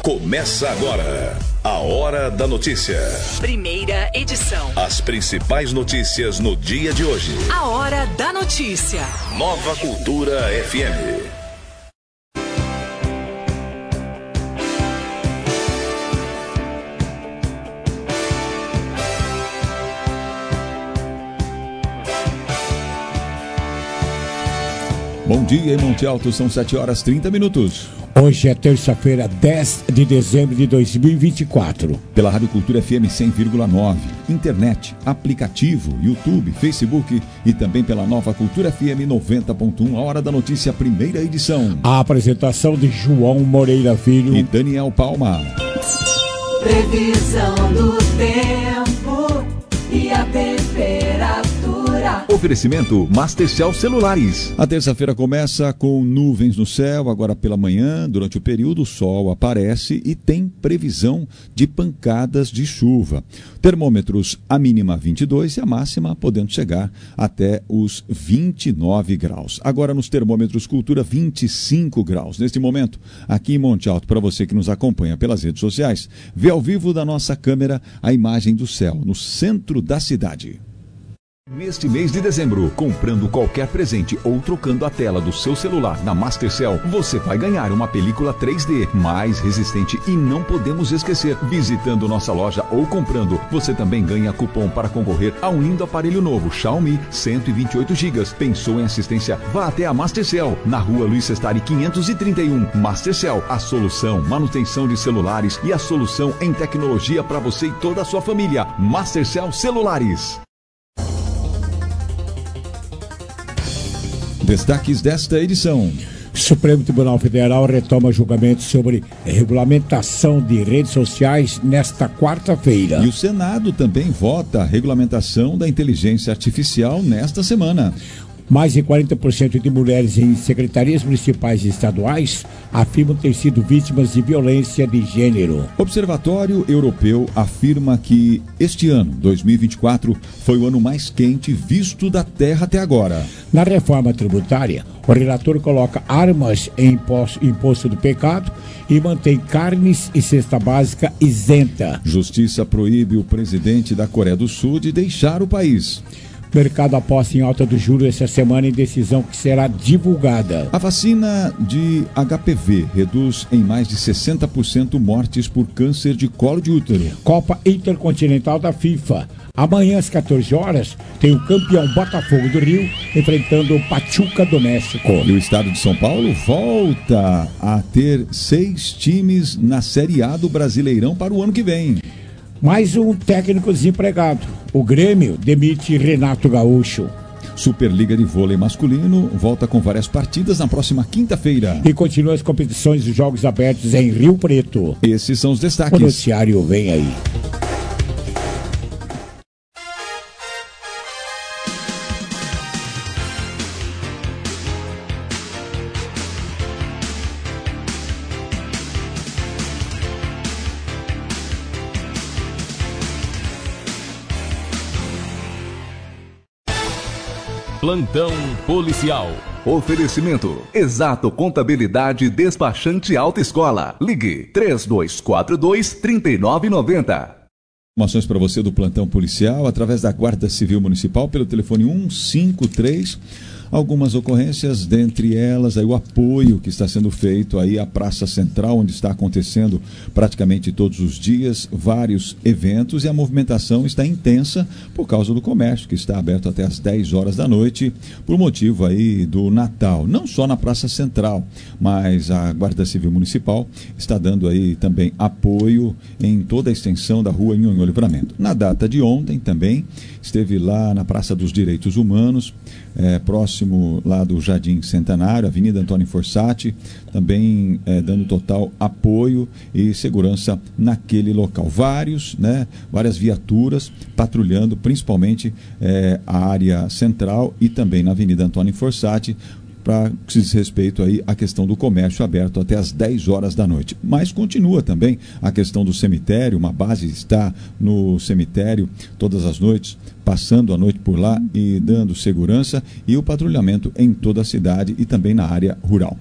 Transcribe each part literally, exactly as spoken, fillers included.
Começa agora a Hora da Notícia. Primeira edição. As principais notícias no dia de hoje. A Hora da Notícia. Nova Cultura F M. Bom dia em Monte Alto, são sete horas e trinta minutos. Hoje é terça-feira, dez de dezembro de dois mil e vinte e quatro. Pela Rádio Cultura F M cem vírgula nove, internet, aplicativo, YouTube, Facebook e também pela Nova Cultura F M noventa ponto um, a Hora da Notícia, primeira edição. A apresentação de João Moreira Filho e Daniel Palma. Previsão do tempo e a temperatura. Oferecimento Mastercell Celulares. A terça-feira começa com nuvens no céu, agora pela manhã, durante o período o sol aparece e tem previsão de pancadas de chuva. Termômetros, a mínima vinte e dois e a máxima podendo chegar até os vinte e nove graus. Agora nos termômetros Cultura, vinte e cinco graus. Neste momento, aqui em Monte Alto, para você que nos acompanha pelas redes sociais, vê ao vivo da nossa câmera a imagem do céu no centro da cidade. Neste mês de dezembro, comprando qualquer presente ou trocando a tela do seu celular na Mastercell, você vai ganhar uma película três D mais resistente e não podemos esquecer, visitando nossa loja ou comprando, você também ganha cupom para concorrer a um lindo aparelho novo Xiaomi cento e vinte e oito gigas. Pensou em assistência? Vá até a Mastercell, na rua Luiz Sestari quinhentos e trinta e um. Mastercell, a solução, manutenção de celulares e a solução em tecnologia para você e toda a sua família. Mastercell Celulares. Destaques desta edição. Supremo Tribunal Federal retoma julgamento sobre regulamentação de redes sociais nesta quarta-feira. E o Senado também vota a regulamentação da inteligência artificial nesta semana. Mais de quarenta por cento de mulheres em secretarias municipais e estaduais afirmam ter sido vítimas de violência de gênero. Observatório Europeu afirma que este ano, dois mil e vinte e quatro, foi o ano mais quente visto da Terra até agora. Na reforma tributária, o relator coloca armas em imposto, imposto do pecado e mantém carnes e cesta básica isenta. Justiça proíbe o presidente da Coreia do Sul de deixar o país. Mercado aposta em alta do juro essa semana em decisão que será divulgada. A vacina de H P V reduz em mais de sessenta por cento mortes por câncer de colo de útero. Copa Intercontinental da FIFA. Amanhã às quatorze horas tem o campeão Botafogo do Rio enfrentando o Pachuca do México. E o estado de São Paulo volta a ter seis times na Série A do Brasileirão para o ano que vem. Mais um técnico desempregado. O Grêmio demite Renato Gaúcho. Superliga de vôlei masculino volta com várias partidas na próxima quinta-feira. E continua as competições dos Jogos Abertos em Rio Preto. Esses são os destaques. O noticiário vem aí. Plantão policial. Oferecimento Exato Contabilidade Despachante Autoescola. Ligue três dois quatro dois, três nove nove zero. Informações para você do plantão policial através da Guarda Civil Municipal pelo telefone um cinco três. Algumas ocorrências, dentre elas aí o apoio que está sendo feito aí à Praça Central, onde está acontecendo praticamente todos os dias vários eventos, e a movimentação está intensa por causa do comércio, que está aberto até às dez horas da noite, por motivo aí do Natal. Não só na Praça Central, mas a Guarda Civil Municipal está dando aí também apoio em toda a extensão da rua Nhonhô Livramento. Na data de ontem também esteve lá na Praça dos Direitos Humanos, é, próximo lá do Jardim Centenário, Avenida Antônio Fossati, também é, dando total apoio e segurança naquele local. Vários, né, várias viaturas patrulhando, principalmente é, a área central e também na Avenida Antônio Fossati, para que se diz respeito aí à questão do comércio aberto até às dez horas da noite. Mas continua também a questão do cemitério, uma base está no cemitério todas as noites, passando a noite por lá e dando segurança, e o patrulhamento em toda a cidade e também na área rural.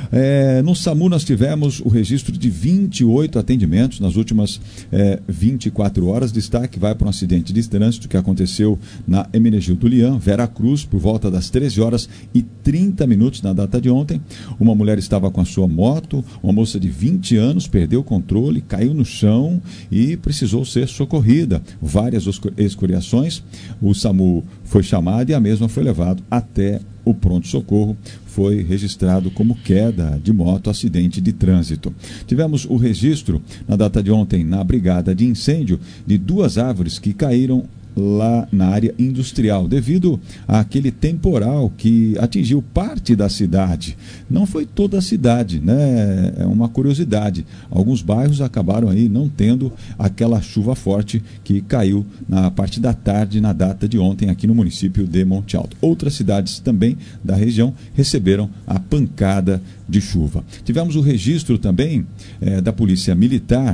É, no SAMU nós tivemos o registro de vinte e oito atendimentos nas últimas é, vinte e quatro horas. Destaque vai para um acidente de trânsito que aconteceu na Hermenegildo Lian, Vera Cruz, por volta das treze horas e trinta minutos na data de ontem. Uma mulher estava com a sua moto, uma moça de vinte anos perdeu o controle, caiu no chão e precisou ser socorrida. Várias escoriações, o SAMU foi chamado e a mesma foi levado até o pronto-socorro. Foi registrado como queda de moto, acidente de trânsito. Tivemos o registro, na data de ontem, na brigada de incêndio, de duas árvores que caíram lá na área industrial, devido àquele temporal que atingiu parte da cidade. Não foi toda a cidade, né? É uma curiosidade. Alguns bairros acabaram aí não tendo aquela chuva forte que caiu na parte da tarde, na data de ontem, aqui no município de Monte Alto. Outras cidades também da região receberam a pancada de chuva. Tivemos o registro também eh, da Polícia Militar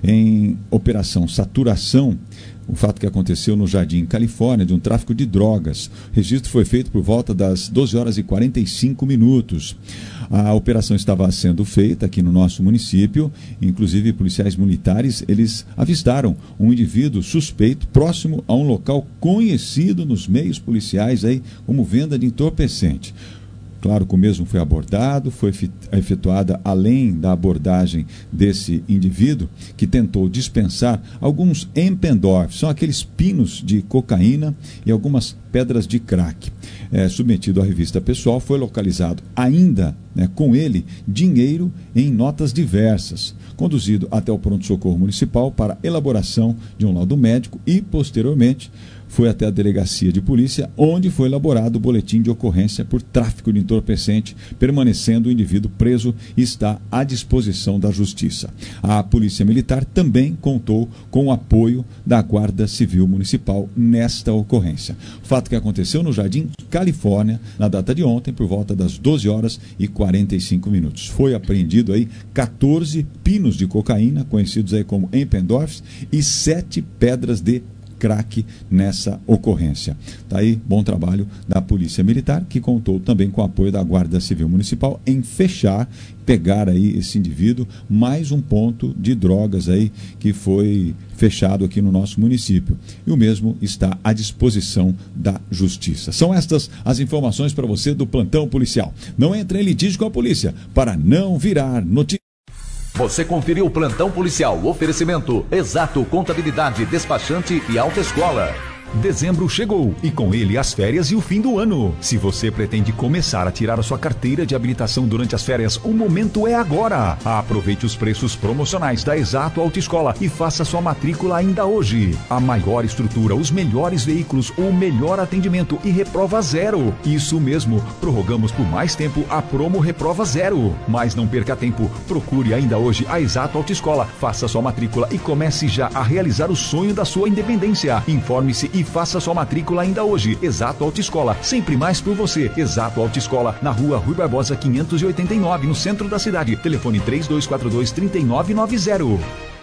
em Operação Saturação, o fato que aconteceu no Jardim Califórnia, de um tráfico de drogas. O registro foi feito por volta das doze horas e quarenta e cinco minutos. A operação estava sendo feita aqui no nosso município, inclusive policiais militares, eles avistaram um indivíduo suspeito próximo a um local conhecido nos meios policiais aí como venda de entorpecente. Claro que o mesmo foi abordado, foi efetuada, além da abordagem desse indivíduo, que tentou dispensar alguns Empendorf, são aqueles pinos de cocaína e algumas pedras de crack. É, submetido à revista pessoal, foi localizado ainda, né, com ele, dinheiro em notas diversas, conduzido até o pronto-socorro municipal para elaboração de um laudo médico e, posteriormente, foi até a delegacia de polícia, onde foi elaborado o boletim de ocorrência por tráfico de entorpecente, permanecendo o indivíduo preso e está à disposição da justiça. A Polícia Militar também contou com o apoio da Guarda Civil Municipal nesta ocorrência. O fato que aconteceu no Jardim Califórnia, na data de ontem, por volta das doze horas e quarenta e cinco minutos. Foi apreendido aí quatorze pinos de cocaína, conhecidos aí como Empendorfs, e sete pedras de crack nessa ocorrência. Tá aí, bom trabalho da Polícia Militar, que contou também com o apoio da Guarda Civil Municipal em fechar, pegar aí esse indivíduo, mais um ponto de drogas aí que foi fechado aqui no nosso município. E o mesmo está à disposição da Justiça. São estas as informações para você do Plantão Policial. Não entre em litígio com a polícia para não virar notícia. Você conferiu o Plantão Policial, oferecimento Exato Contabilidade, Despachante e Autoescola. Dezembro chegou e com ele as férias e o fim do ano. Se você pretende começar a tirar a sua carteira de habilitação durante as férias, o momento é agora. Aproveite os preços promocionais da Exato Autoescola e faça sua matrícula ainda hoje. A maior estrutura, os melhores veículos, o melhor atendimento e reprova zero. Isso mesmo, prorrogamos por mais tempo a promo Reprova Zero. Mas não perca tempo, procure ainda hoje a Exato Autoescola, faça sua matrícula e comece já a realizar o sonho da sua independência. Informe-se e faça sua matrícula ainda hoje. Exato Autoescola, sempre mais por você. Exato Autoescola, na rua Rui Barbosa quinhentos e oitenta e nove, no centro da cidade. Telefone três dois quatro dois, três nove nove zero.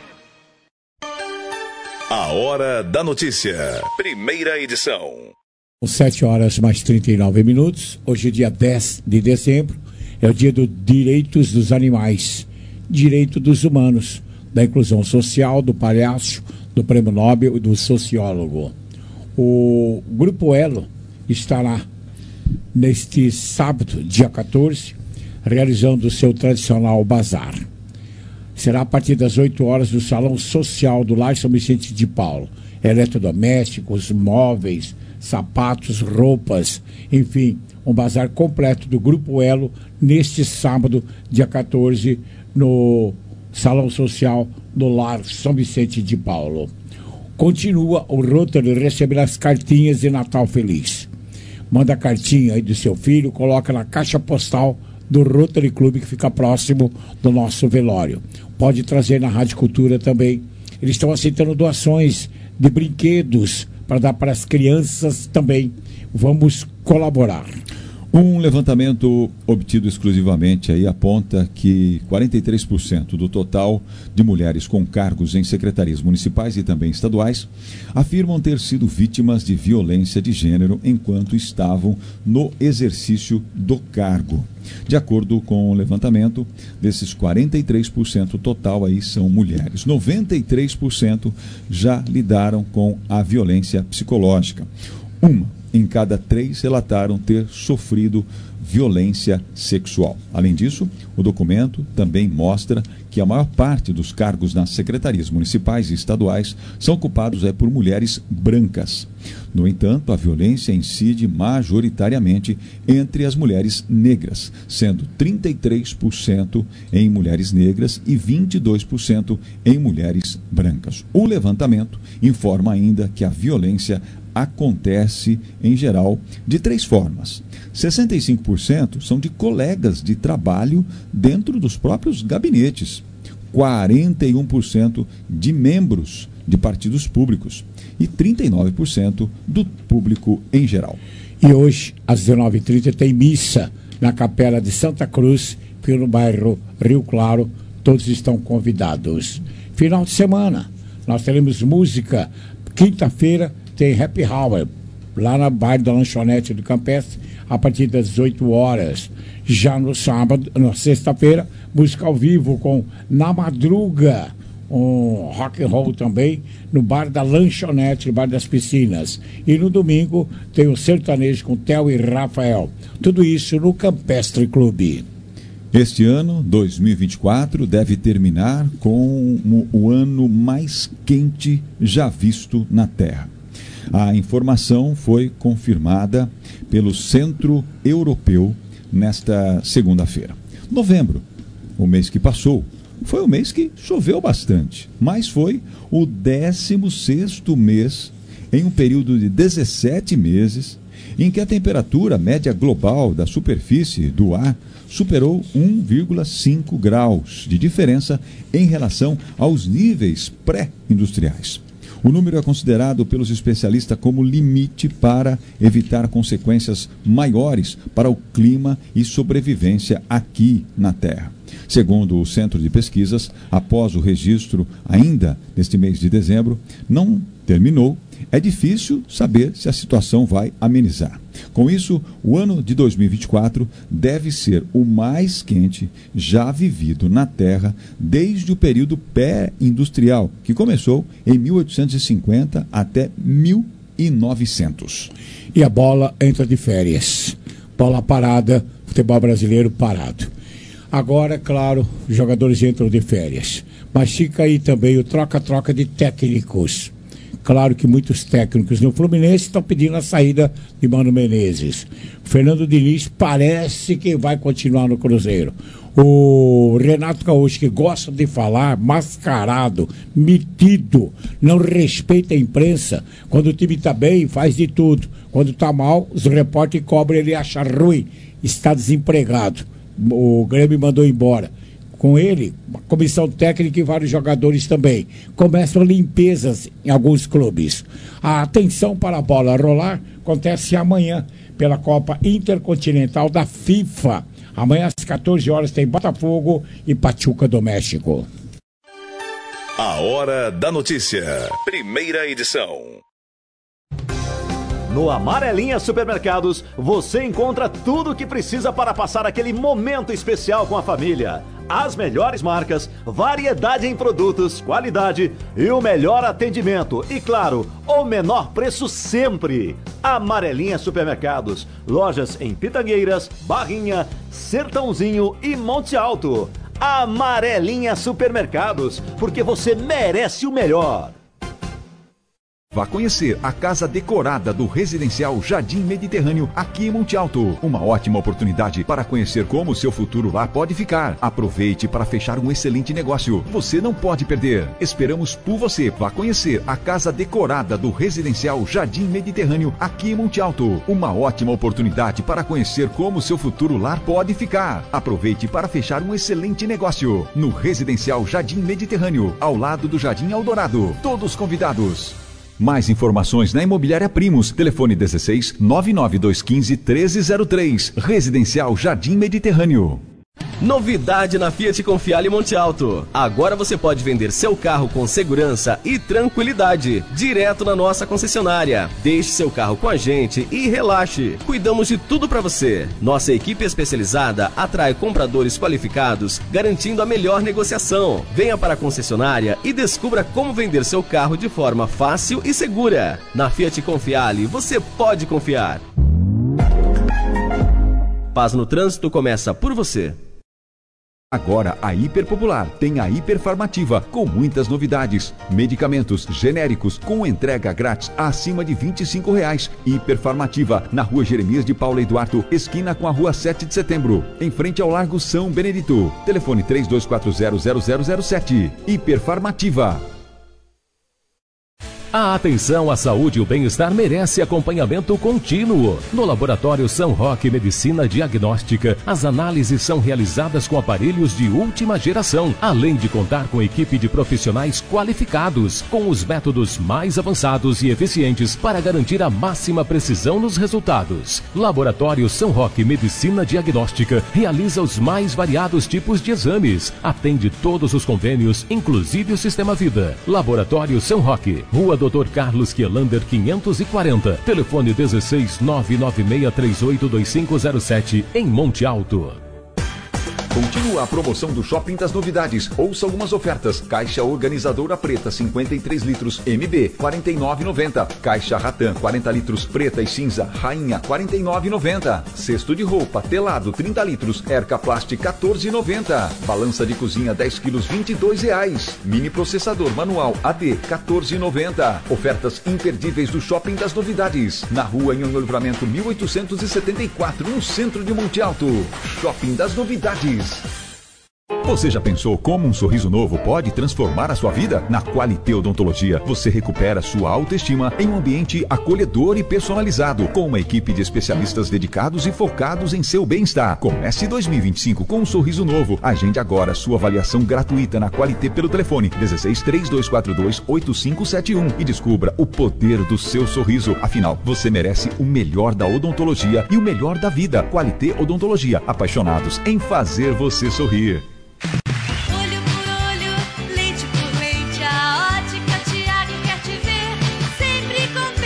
A Hora da Notícia, primeira edição. sete horas mais trinta e nove minutos. Hoje, dia dez de dezembro, é o dia dos direitos dos animais, direito dos humanos, da inclusão social, do palhaço, do prêmio Nobel e do sociólogo. O Grupo Elo estará neste sábado, dia quatorze, realizando o seu tradicional bazar. Será a partir das oito horas no Salão Social do Lar São Vicente de Paulo. Eletrodomésticos, móveis, sapatos, roupas, enfim, um bazar completo do Grupo Elo neste sábado, dia quatorze, no Salão Social do Lar São Vicente de Paulo. Continua o Rotary recebendo as cartinhas de Natal Feliz. Manda a cartinha aí do seu filho, coloca na caixa postal do Rotary Clube, que fica próximo do nosso velório. Pode trazer na Rádio Cultura também. Eles estão aceitando doações de brinquedos para dar para as crianças também. Vamos colaborar. Um levantamento obtido exclusivamente aí aponta que quarenta e três por cento do total de mulheres com cargos em secretarias municipais e também estaduais afirmam ter sido vítimas de violência de gênero enquanto estavam no exercício do cargo. De acordo com o levantamento, desses quarenta e três por cento total aí são mulheres. noventa e três por cento já lidaram com a violência psicológica. Uma em cada três relataram ter sofrido violência sexual. Além disso, o documento também mostra que a maior parte dos cargos nas secretarias municipais e estaduais são ocupados é, por mulheres brancas. No entanto, a violência incide majoritariamente entre as mulheres negras, sendo trinta e três por cento em mulheres negras e vinte e dois por cento em mulheres brancas. O levantamento informa ainda que a violência acontece, em geral, de três formas. sessenta e cinco por cento são de colegas de trabalho dentro dos próprios gabinetes, quarenta e um por cento de membros de partidos públicos e trinta e nove por cento do público em geral. E hoje, às dezenove e trinta, tem missa na Capela de Santa Cruz, no bairro Rio Claro. Todos estão convidados. Final de semana, nós teremos música. Quinta-feira tem Happy Hour, lá na bairro da Lanchonete do Campestre, a partir das dezoito horas. Já no sábado, na sexta-feira, música ao vivo com Na Madruga, um rock and roll também, no bar da Lanchonete, no bar das Piscinas. E no domingo tem o sertanejo com Theo e Rafael. Tudo isso no Campestre Clube. Este ano, dois mil e vinte e quatro, deve terminar com o ano mais quente já visto na Terra. A informação foi confirmada pelo Centro Europeu nesta segunda-feira. Novembro, o mês que passou, foi o mês que choveu bastante, mas foi o décimo sexto mês em um período de dezessete meses em que a temperatura média global da superfície do ar superou um vírgula cinco graus de diferença em relação aos níveis pré-industriais. O número é considerado pelos especialistas como limite para evitar consequências maiores para o clima e sobrevivência aqui na Terra. Segundo o Centro de Pesquisas, após o registro ainda neste mês de dezembro, não terminou, é difícil saber se a situação vai amenizar. Com isso, o ano de dois mil e vinte e quatro deve ser o mais quente já vivido na Terra desde o período pré-industrial, que começou em mil oitocentos e cinquenta até mil e novecentos. E a bola entra de férias. Bola parada, futebol brasileiro parado. Agora, claro, os jogadores entram de férias. Mas fica aí também o troca-troca de técnicos. Claro que muitos técnicos no Fluminense estão pedindo a saída de Mano Menezes. O Fernando Diniz parece que vai continuar no Cruzeiro. O Renato Gaúcho, que gosta de falar, mascarado, metido, não respeita a imprensa. Quando o time está bem, faz de tudo. Quando está mal, os repórteres cobram, ele acha ruim, está desempregado. O Grêmio mandou embora. Com ele, uma comissão técnica e vários jogadores também. Começam limpezas em alguns clubes. A atenção para a bola rolar acontece amanhã pela Copa Intercontinental da FIFA. Amanhã às quatorze horas tem Botafogo e Pachuca do México. A Hora da Notícia. Primeira edição. No Amarelinha Supermercados, você encontra tudo o que precisa para passar aquele momento especial com a família. As melhores marcas, variedade em produtos, qualidade e o melhor atendimento. E claro, o menor preço sempre. Amarelinha Supermercados, lojas em Pitangueiras, Barrinha, Sertãozinho e Monte Alto. Amarelinha Supermercados, porque você merece o melhor. Vá conhecer a casa decorada do Residencial Jardim Mediterrâneo aqui em Monte Alto. Uma ótima oportunidade para conhecer como o seu futuro lá pode ficar. Aproveite para fechar um excelente negócio. Você não pode perder. Esperamos por você. Vá conhecer a casa decorada do Residencial Jardim Mediterrâneo aqui em Monte Alto. Uma ótima oportunidade para conhecer como o seu futuro lar pode ficar. Aproveite para fechar um excelente negócio. No Residencial Jardim Mediterrâneo, ao lado do Jardim Eldorado. Todos convidados. Mais informações na Imobiliária Primos. Telefone dezesseis, nove nove dois um cinco, treze zero três. Residencial Jardim Mediterrâneo. Novidade na Fiat Confiale Monte Alto. Agora você pode vender seu carro com segurança e tranquilidade, direto na nossa concessionária. Deixe seu carro com a gente e relaxe. Cuidamos de tudo para você. Nossa equipe especializada atrai compradores qualificados, garantindo a melhor negociação. Venha para a concessionária e descubra como vender seu carro de forma fácil e segura. Na Fiat Confiale, você pode confiar. Paz no Trânsito começa por você. Agora a Hiper Popular tem a Hiperfarmativa com muitas novidades. Medicamentos genéricos com entrega grátis acima de vinte e cinco reais. Hiperfarmativa na Rua Jeremias de Paula Eduardo, esquina com a Rua sete de Setembro, em frente ao Largo São Benedito. Telefone três dois quatro zero, zero zero zero sete. Hiperfarmativa. A atenção à saúde e o bem-estar merece acompanhamento contínuo. No Laboratório São Roque Medicina Diagnóstica, as análises são realizadas com aparelhos de última geração, além de contar com equipe de profissionais qualificados, com os métodos mais avançados e eficientes para garantir a máxima precisão nos resultados. Laboratório São Roque Medicina Diagnóstica realiza os mais variados tipos de exames, atende todos os convênios, inclusive o Sistema Vida. Laboratório São Roque, Rua doutor Carlos Quielander quinhentos e quarenta, telefone dezesseis, nove nove seis três oito dois cinco zero sete, em Monte Alto. Continua a promoção do Shopping das Novidades. Ouça algumas ofertas. Caixa organizadora preta cinquenta e três litros M B quarenta e nove reais e noventa centavos. Caixa Ratan quarenta litros preta e cinza Rainha quarenta e nove reais e noventa centavos. Cesto de roupa telado trinta litros Erca Plast quatorze reais e noventa centavos. Balança de cozinha dez quilos vinte e dois reais. Mini processador manual A D quatorze reais e noventa centavos. Ofertas imperdíveis do Shopping das Novidades. Na Rua Anhonho Livramento mil oitocentos e setenta e quatro, no centro de Monte Alto. Shopping das Novidades. Você já pensou como um sorriso novo pode transformar a sua vida? Na Qualité Odontologia, você recupera sua autoestima em um ambiente acolhedor e personalizado, com uma equipe de especialistas dedicados e focados em seu bem-estar. Comece dois mil e vinte e cinco com um sorriso novo. Agende agora sua avaliação gratuita na Qualité pelo telefone dezesseis, três dois quatro dois, oito cinco sete um e descubra o poder do seu sorriso. Afinal, você merece o melhor da odontologia e o melhor da vida. Qualité Odontologia, apaixonados em fazer você sorrir. Olho por olho, leite por leite, a Ótica Tiago quer te ver sempre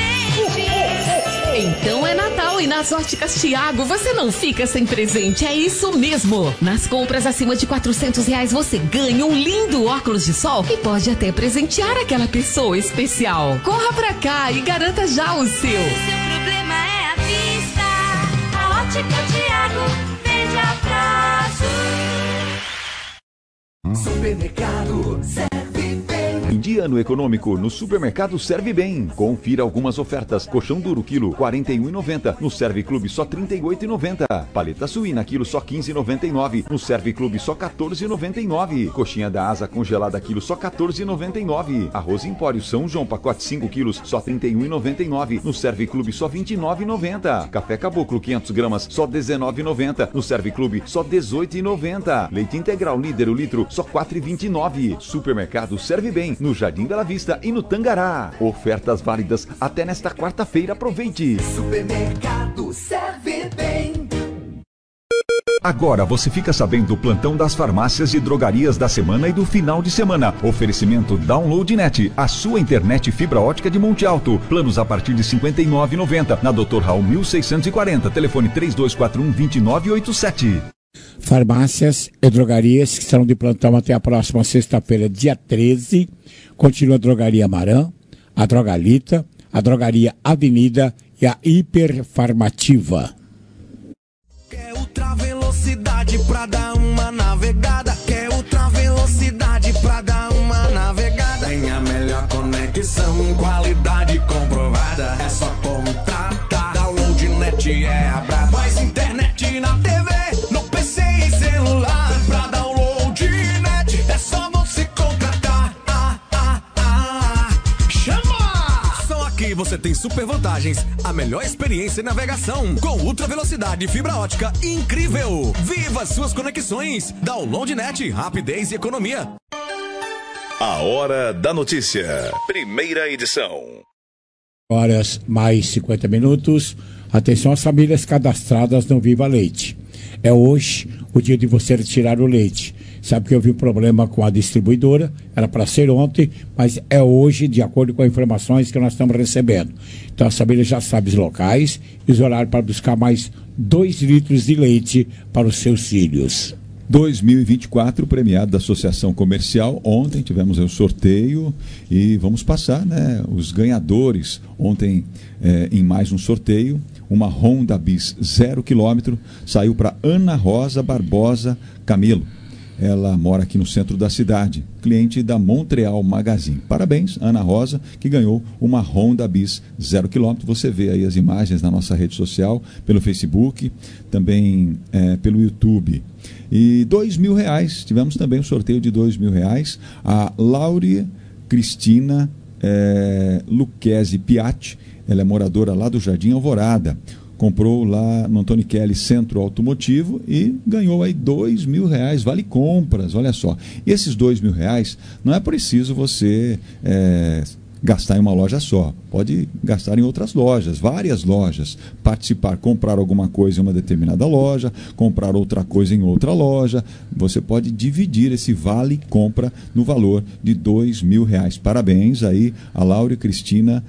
contente. Então é Natal e nas Óticas Tiago você não fica sem presente, é isso mesmo. Nas compras acima de quatrocentos reais você ganha um lindo óculos de sol e pode até presentear aquela pessoa especial. Corra pra cá e garanta já o seu. Se o seu problema é a vista, a Ótica Tiago vende a prazo. Supermercado Serve Bem. Em dia no econômico, no Supermercado Serve Bem. Confira algumas ofertas. Colchão duro, quilo, quarenta e um reais e noventa centavos. No Serve Clube, só trinta e oito reais e noventa centavos. Paleta suína, quilo, só quinze reais e noventa e nove centavos. No Serve Clube, só quatorze reais e noventa e nove centavos. Coxinha da asa congelada, quilo, só quatorze reais e noventa e nove centavos. Arroz Empório São João, pacote cinco quilos, só trinta e um reais e noventa e nove centavos. No Serve Clube, só vinte e nove reais e noventa centavos. Café Caboclo, quinhentas gramas, só dezenove reais e noventa centavos. No Serve Clube, só dezoito reais e noventa centavos. Leite Integral Líder, o litro, só quatro reais e vinte e nove centavos. Supermercado Serve Bem, no Jardim Bela Vista e no Tangará. Ofertas válidas até nesta quarta-feira. Aproveite. Supermercado Serve Bem. Agora você fica sabendo do plantão das farmácias e drogarias da semana e do final de semana. Oferecimento DownloadNet, a sua internet fibra ótica de Monte Alto. Planos a partir de cinquenta e nove reais e noventa centavos. Na doutor Raul mil seiscentos e quarenta. Telefone três dois quatro um, dois nove oito sete. Farmácias e drogarias que estarão de plantão até a próxima sexta-feira, dia treze. Continua a Drogaria Marã, a Drogalita, a Drogaria Avenida e a Hiperfarmativa. Quer ultra velocidade pra dar uma navegada? Quer ultra velocidade pra dar uma navegada? Tem a melhor conexão, qualidade comprovada. É só contratar. DownloadNet é a braba. Mais internet na T V, no P C e celular. Pra DownloadNet é só você contratar. Ah, ah, ah. Chama! Só aqui você tem super vantagens. A melhor experiência em navegação. Com ultra velocidade e fibra ótica incrível. Viva suas conexões. DownloadNet, rapidez e economia. A Hora da Notícia. Primeira edição. Horas mais cinquenta minutos. Atenção às famílias cadastradas no Viva Leite. É hoje o dia de você retirar o leite. Sabe que houve um problema com a distribuidora, era para ser ontem, mas é hoje, de acordo com as informações que nós estamos recebendo. Então as famílias já sabem os locais e os horários para buscar mais dois litros de leite para os seus filhos. dois mil e vinte e quatro, premiado da Associação Comercial. Ontem tivemos o sorteio e vamos passar, né, os ganhadores. Ontem, é, em mais um sorteio, uma Honda Bis zero quilômetro saiu para Ana Rosa Barbosa Camelo. Ela mora aqui no centro da cidade, cliente da Montreal Magazine. Parabéns, Ana Rosa, que ganhou uma Honda Bis zero quilômetro. Você vê aí as imagens na nossa rede social, pelo Facebook, também é, pelo YouTube. E dois mil reais, tivemos também um sorteio de dois mil reais. A Laure Cristina é, Lucchesi Piatti, ela é moradora lá do Jardim Alvorada. Comprou lá no Antônio Kelly Centro Automotivo e ganhou aí dois mil reais, vale compras, olha só. E esses dois mil reais, não é preciso você é, gastar em uma loja só. Pode gastar em outras lojas, várias lojas. Participar, comprar alguma coisa em uma determinada loja, comprar outra coisa em outra loja. Você pode dividir esse vale compra no valor de dois mil reais. Parabéns aí a Laura Cristina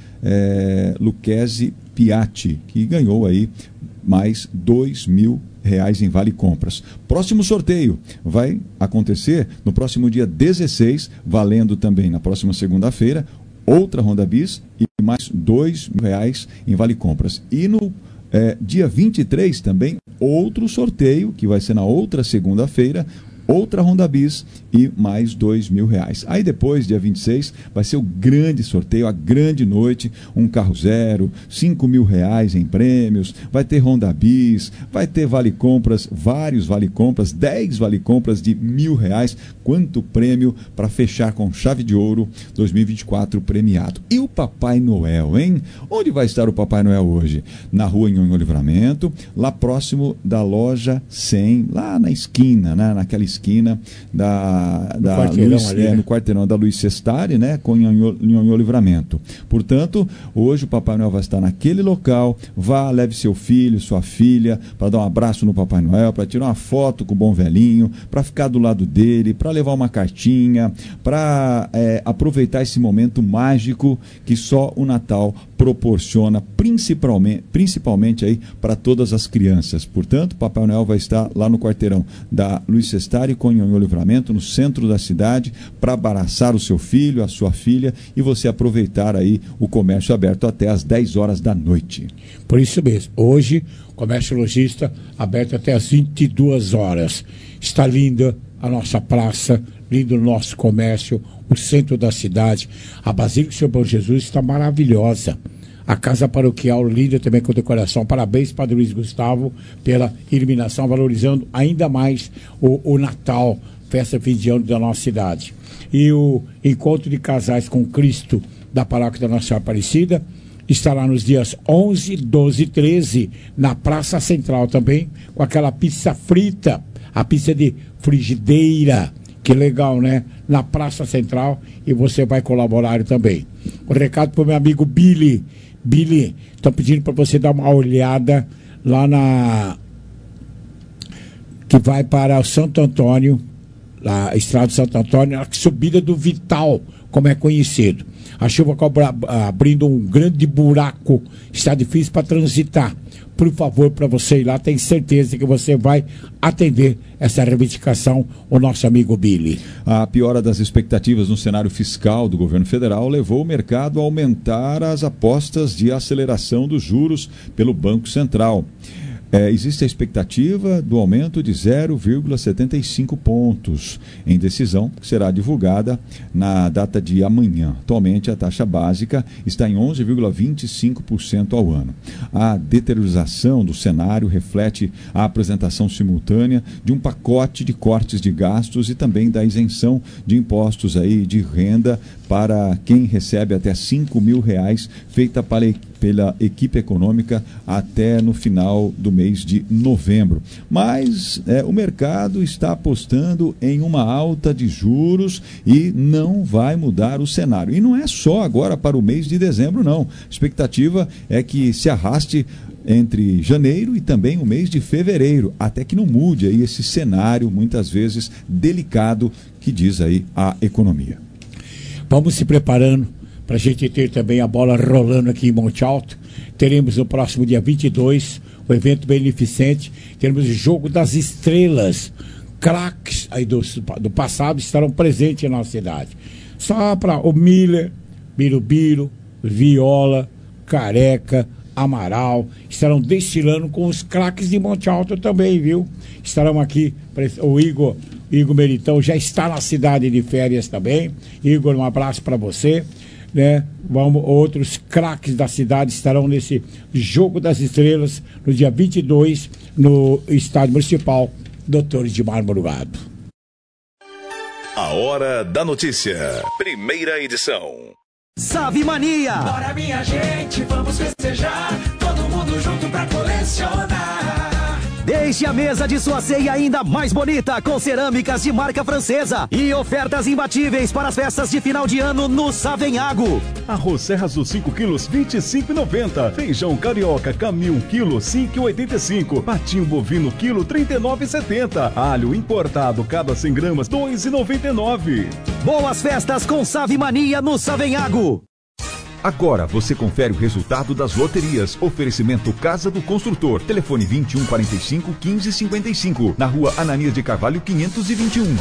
é, Lucchesi Piatti, que ganhou aí mais dois mil reais em vale compras. Próximo sorteio vai acontecer no próximo dia dezesseis, valendo também na próxima segunda-feira, outra Honda Bis e mais dois mil reais em vale compras. E no é, dia vinte e três também, outro sorteio, que vai ser na outra segunda-feira, outra Honda Bis e mais dois mil reais. Aí depois, dia vinte e seis, vai ser o grande sorteio, a grande noite, um carro zero, cinco mil reais em prêmios, vai ter Honda Bis, vai ter vale compras, vários vale compras, dez vale compras de mil reais. Quanto prêmio para fechar com chave de ouro dois mil e vinte e quatro premiado. E o Papai Noel, hein? Onde vai estar o Papai Noel hoje? Na rua Nhonhô Livramento, lá próximo da loja cem, lá na esquina, né? Naquela esquina da, da Luiz, ali, é, né? No quarteirão da Luiz Sestari, né? Com Nhonhô, Nhonhô Livramento. Portanto, hoje o Papai Noel vai estar naquele local. Vá, leve seu filho, sua filha, para dar um abraço no Papai Noel, para tirar uma foto com o bom velhinho, para ficar do lado dele, para levar uma cartinha, para é, aproveitar esse momento mágico que só o Natal proporciona, principalmente, principalmente aí para todas as crianças. Portanto, Papai Noel vai estar lá no quarteirão da Luiz Sestari com Nhonhô Livramento, no centro da cidade, para abraçar o seu filho, a sua filha, e você aproveitar aí o comércio aberto até às dez horas da noite. Por isso mesmo, hoje, comércio lojista aberto até às vinte e duas horas. Está linda a nossa praça, lindo o nosso comércio, o centro da cidade. A Basílica do Senhor Bom Jesus está maravilhosa. A casa paroquial linda também com decoração. Parabéns, Padre Luiz Gustavo, pela iluminação, valorizando ainda mais o, o Natal, festa fim de ano da nossa cidade. E o encontro de casais com Cristo da paróquia da Nossa Senhora Aparecida estará nos dias onze, doze e treze, na Praça Central também, com aquela pizza frita, a pizza de frigideira. Que legal, né? Na Praça Central, e você vai colaborar também. O recado para o meu amigo Billy. Billy, estou pedindo para você dar uma olhada lá na... que vai para o Santo Antônio, lá, a Estrada de Santo Antônio, a subida do Vital, como é conhecido. A chuva cobra, abrindo um grande buraco, está difícil para transitar. Por favor, para você ir lá, tenho certeza que você vai atender essa reivindicação, o nosso amigo Billy. A piora das expectativas no cenário fiscal do governo federal levou o mercado a aumentar as apostas de aceleração dos juros pelo Banco Central. É, existe a expectativa do aumento de zero vírgula setenta e cinco pontos em decisão que será divulgada na data de amanhã. Atualmente, a taxa básica está em onze vírgula vinte e cinco por cento ao ano. A deteriorização do cenário reflete a apresentação simultânea de um pacote de cortes de gastos e também da isenção de impostos aí de renda para quem recebe até cinco mil reais, feita para, pela equipe econômica até no final do mês de novembro. Mas é, o mercado está apostando em uma alta de juros e não vai mudar o cenário. E não é só agora para o mês de dezembro, não. A expectativa é que se arraste entre janeiro e também o mês de fevereiro, até que não mude aí esse cenário, muitas vezes delicado, que diz aí a economia. Vamos se preparando para a gente ter também a bola rolando aqui em Monte Alto. Teremos no próximo dia vinte e dois o evento beneficente, teremos o Jogo das Estrelas. Craques aí do, do passado estarão presentes na nossa cidade. Só para o Miller, Birubiru, Viola, Careca, Amaral, estarão destilando com os craques de Monte Alto também, viu? Estarão aqui, o Igor, Igor Meritão já está na cidade de férias também. Igor, um abraço para você, né? Vamos, outros craques da cidade estarão nesse Jogo das Estrelas no dia vinte e dois no Estádio Municipal Doutor Edmar Morgado. A Hora da Notícia, primeira edição. Save Mania! Bora minha gente, vamos festejar, todo mundo junto pra colecionar. Deixe a mesa de sua ceia ainda mais bonita com cerâmicas de marca francesa e ofertas imbatíveis para as festas de final de ano no Savenhago. Arroz Serra Azul cinco quilos, vinte e cinco reais e noventa centavos. Feijão carioca Camil quilo, cinco reais e oitenta e cinco centavos. Patinho bovino quilo, trinta e nove reais e setenta centavos. Alho importado cada cem gramas, dois reais e noventa e nove centavos. Boas festas com Save Mania no Savenhago. Agora você confere o resultado das loterias. Oferecimento Casa do Construtor. Telefone vinte e um quarenta e cinco, quinze cinquenta e cinco. Na rua Ananias de Carvalho, quinhentos e vinte e um.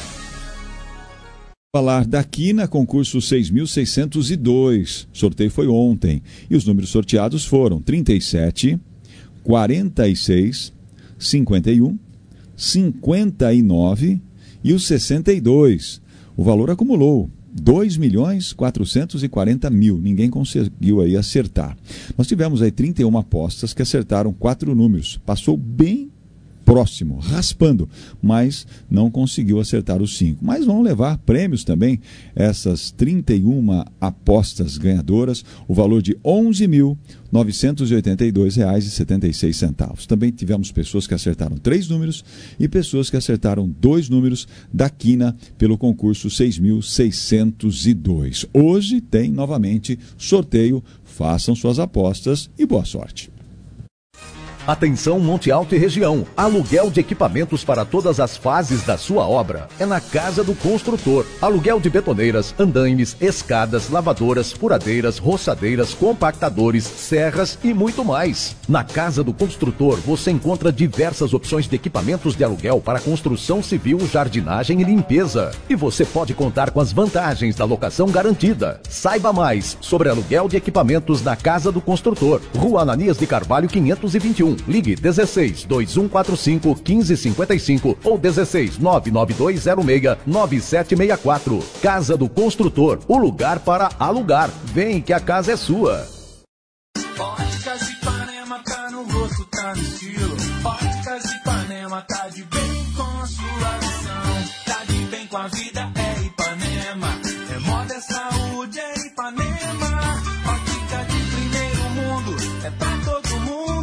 Falar daqui na concurso seis mil seiscentos e dois. Sorteio foi ontem. E os números sorteados foram trinta e sete, quarenta e seis, cinquenta e um, cinquenta e nove e o sessenta e dois. O valor acumulou dois milhões quatrocentos e quarenta mil. Ninguém conseguiu aí acertar. Nós tivemos aí trinta e uma apostas que acertaram quatro números. Passou bem próximo, raspando, mas não conseguiu acertar os cinco. Mas vão levar prêmios também essas trinta e uma apostas ganhadoras, o valor de onze mil novecentos e oitenta e dois reais e setenta e seis centavos. Também tivemos pessoas que acertaram três números e pessoas que acertaram dois números da quina pelo concurso seis mil seiscentos e dois. Hoje tem novamente sorteio. Façam suas apostas e boa sorte. Atenção Monte Alto e região, aluguel de equipamentos para todas as fases da sua obra é na Casa do Construtor. Aluguel de betoneiras, andaimes, escadas, lavadoras, furadeiras, roçadeiras, compactadores, serras e muito mais. Na Casa do Construtor você encontra diversas opções de equipamentos de aluguel para construção civil, jardinagem e limpeza. E você pode contar com as vantagens da locação garantida. Saiba mais sobre aluguel de equipamentos na Casa do Construtor. Rua Ananias de Carvalho, quinhentos e vinte e um. Ligue dezesseis, dois um quatro cinco, quinze cinquenta e cinco ou dezesseis, nove nove dois zero seis, nove sete seis quatro. Casa do Construtor, o lugar para alugar. Vem que a casa é sua. Óticas Ipanema tá no gosto, tá no estilo. Óticas Ipanema tá de bem com a sua visão. Tá de bem com a vida, é Ipanema. É moda, é saúde, é Ipanema. Ótica de primeiro mundo, é pra todo mundo.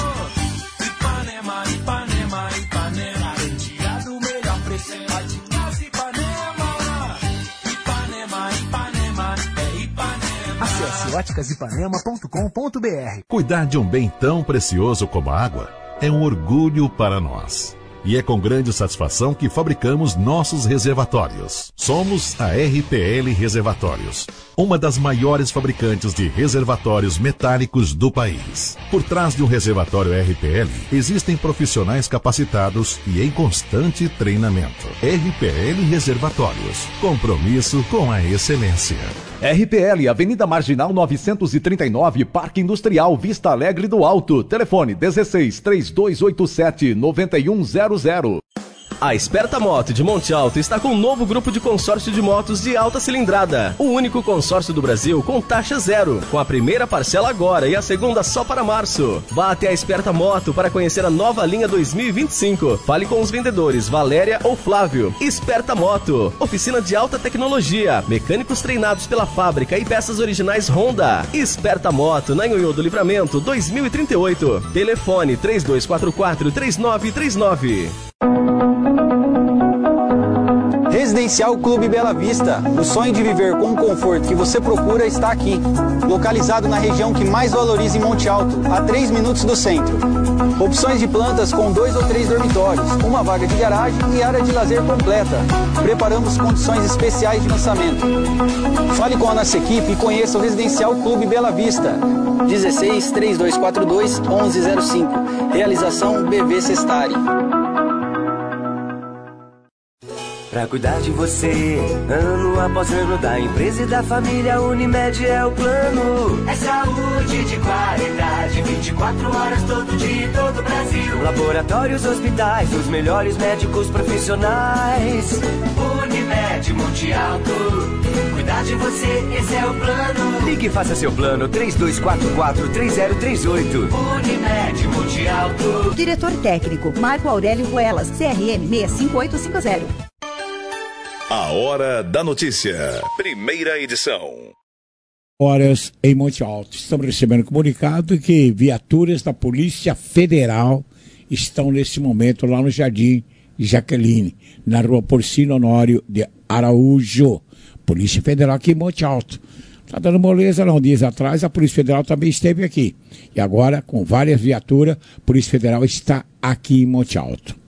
Ipanema, Ipanema, Ipanema. Garantia do melhor preço, é Óticas Ipanema. Ipanema, Ipanema, é Ipanema. Acesse óticas ipanema ponto com ponto br. Cuidar de um bem tão precioso como a água é um orgulho para nós. E é com grande satisfação que fabricamos nossos reservatórios. Somos a R P L Reservatórios, uma das maiores fabricantes de reservatórios metálicos do país. Por trás de um reservatório R P L, existem profissionais capacitados e em constante treinamento. R P L Reservatórios, compromisso com a excelência. R P L, Avenida Marginal novecentos e trinta e nove, Parque Industrial, Vista Alegre do Alto. Telefone dezesseis, três dois oito sete, nove um zero zero. A Esperta Moto de Monte Alto está com um novo grupo de consórcio de motos de alta cilindrada. O único consórcio do Brasil com taxa zero, com a primeira parcela agora e a segunda só para março. Vá até a Esperta Moto para conhecer a nova linha dois mil e vinte e cinco. Fale com os vendedores Valéria ou Flávio. Esperta Moto, oficina de alta tecnologia, mecânicos treinados pela fábrica e peças originais Honda. Esperta Moto, na Nhonhô do Livramento, dois mil e trinta e oito. Telefone três dois quatro quatro, três nove três nove. Residencial Clube Bela Vista. O sonho de viver com o conforto que você procura está aqui. Localizado na região que mais valoriza em Monte Alto, a três minutos do centro. Opções de plantas com dois ou três dormitórios, uma vaga de garagem e área de lazer completa. Preparamos condições especiais de lançamento. Fale com a nossa equipe e conheça o Residencial Clube Bela Vista. dezesseis, três dois quatro dois, onze zero cinco. Realização B V Sestari. Pra cuidar de você, ano após ano, da empresa e da família, Unimed é o plano. É saúde de qualidade, vinte e quatro horas, todo dia em todo o Brasil. Laboratórios, hospitais, os melhores médicos profissionais. Unimed Monte Alto, cuidar de você, esse é o plano. Ligue e faça seu plano, três dois quatro quatro, três zero três oito. Unimed Monte Alto. Diretor técnico, Marco Aurélio Ruelas, C R M seis cinco oito cinco zero. A Hora da Notícia, primeira edição. Horas em Monte Alto. Estamos recebendo comunicado que viaturas da Polícia Federal estão nesse momento lá no Jardim Jaqueline, na rua Porcino Honório de Araújo. Polícia Federal aqui em Monte Alto. Está dando moleza, não. Dias atrás a Polícia Federal também esteve aqui. E agora, com várias viaturas, a Polícia Federal está aqui em Monte Alto.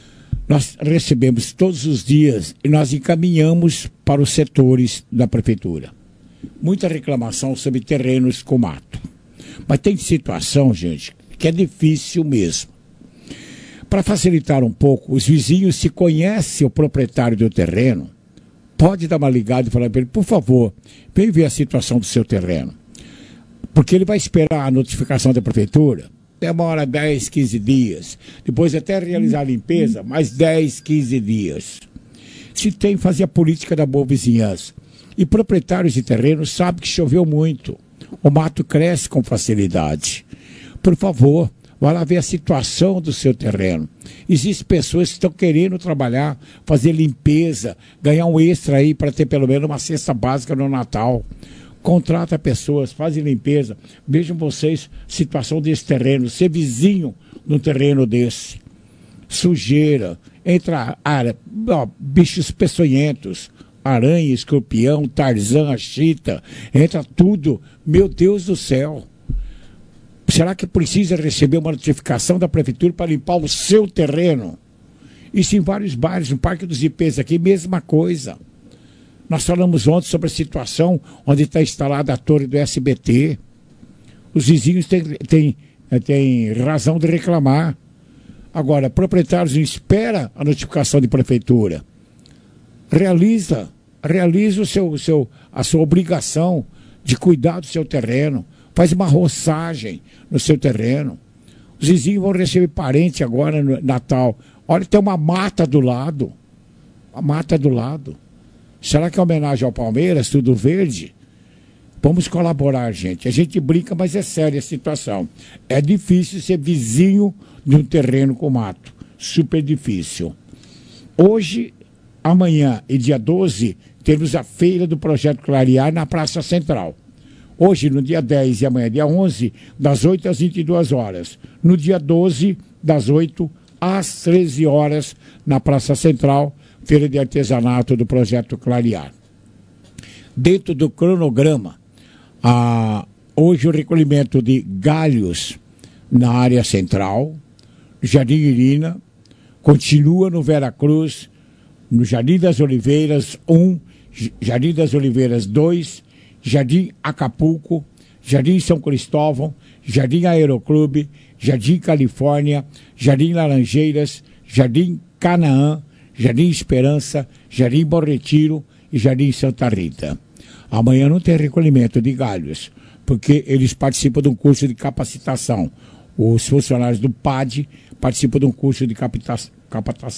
Nós recebemos todos os dias e nós encaminhamos para os setores da prefeitura. Muita reclamação sobre terrenos com mato. Mas tem situação, gente, que é difícil mesmo. Para facilitar um pouco, os vizinhos, se conhecem o proprietário do terreno, pode dar uma ligada e falar para ele, por favor, vem ver a situação do seu terreno. Porque ele vai esperar a notificação da prefeitura. Demora dez, quinze dias. Depois até realizar a limpeza, mais dez, quinze dias. Se tem, fazer a política da boa vizinhança. E proprietários de terrenos sabem que choveu muito. O mato cresce com facilidade. Por favor, vá lá ver a situação do seu terreno. Existem pessoas que estão querendo trabalhar, fazer limpeza, ganhar um extra aí para ter pelo menos uma cesta básica no Natal. Contrata pessoas, fazem limpeza. Vejam vocês a situação desse terreno. Ser vizinho num terreno desse. Sujeira, entra área, ó, bichos peçonhentos, aranha, escorpião, tarzan, chita, entra tudo. Meu Deus do céu. Será que precisa receber uma notificação da prefeitura para limpar o seu terreno? Isso em vários bairros, no Parque dos Ipês aqui, mesma coisa. Nós falamos ontem sobre a situação onde está instalada a torre do S B T. Os vizinhos têm, têm, têm razão de reclamar. Agora, proprietários não esperam a notificação de prefeitura. Realiza, realiza o seu, seu, a sua obrigação de cuidar do seu terreno. Faz uma roçagem no seu terreno. Os vizinhos vão receber parente agora no Natal. Olha, tem uma mata do lado. Uma mata do lado. Será que é homenagem ao Palmeiras, tudo verde? Vamos colaborar, gente. A gente brinca, mas é séria a situação. É difícil ser vizinho de um terreno com mato. Super difícil. Hoje, amanhã e dia doze, temos a feira do Projeto Clarear na Praça Central. Hoje, no dia dez e amanhã, dia onze, das oito às vinte e duas horas. No dia doze, das oito às treze horas, na Praça Central, feira de artesanato do Projeto Clarear. Dentro do cronograma, ah, hoje o recolhimento de galhos na área central, Jardim Irina, continua no Vera Cruz, no Jardim das Oliveiras um, Jardim das Oliveiras dois, Jardim Acapulco, Jardim São Cristóvão, Jardim Aeroclube, Jardim Califórnia, Jardim Laranjeiras, Jardim Canaã, Jardim Esperança, Jardim Bom Retiro e Jardim Santa Rita. Amanhã não tem recolhimento de galhos, porque eles participam de um curso de capacitação. Os funcionários do P A D participam de um curso de capita- capata-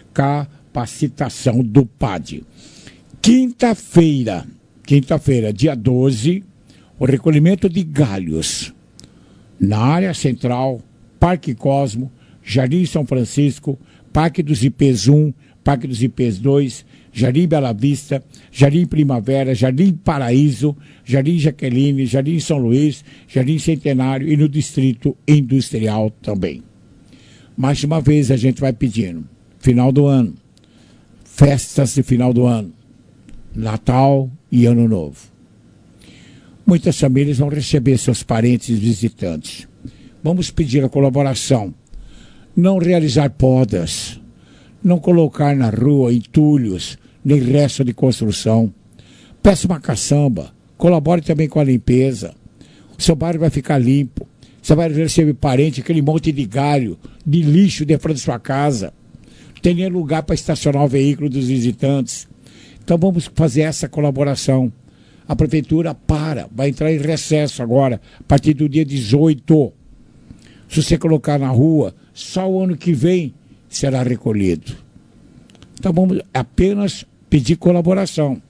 capacitação do P A D. Quinta-feira, quinta-feira, dia doze, o recolhimento de galhos na área central, Parque Cosmo, Jardim São Francisco, Parque dos I Pês um, Parque dos I Pês dois, Jardim Bela Vista, Jardim Primavera, Jardim Paraíso, Jardim Jaqueline, Jardim São Luís, Jardim Centenário e no Distrito Industrial também. Mais uma vez a gente vai pedindo, final do ano, festas de final do ano, Natal e Ano Novo. Muitas famílias vão receber seus parentes e visitantes. Vamos pedir a colaboração. Não realizar podas. Não colocar na rua entulhos, nem resto de construção. Peça uma caçamba. Colabore também com a limpeza. O seu bairro vai ficar limpo. Você vai receber parente, aquele monte de galho, de lixo de frente da sua casa. Tem nem lugar para estacionar o veículo dos visitantes. Então vamos fazer essa colaboração. A prefeitura para, vai entrar em recesso agora, a partir do dia dezoito. Se você colocar na rua, só o ano que vem será recolhido. Então vamos apenas pedir colaboração.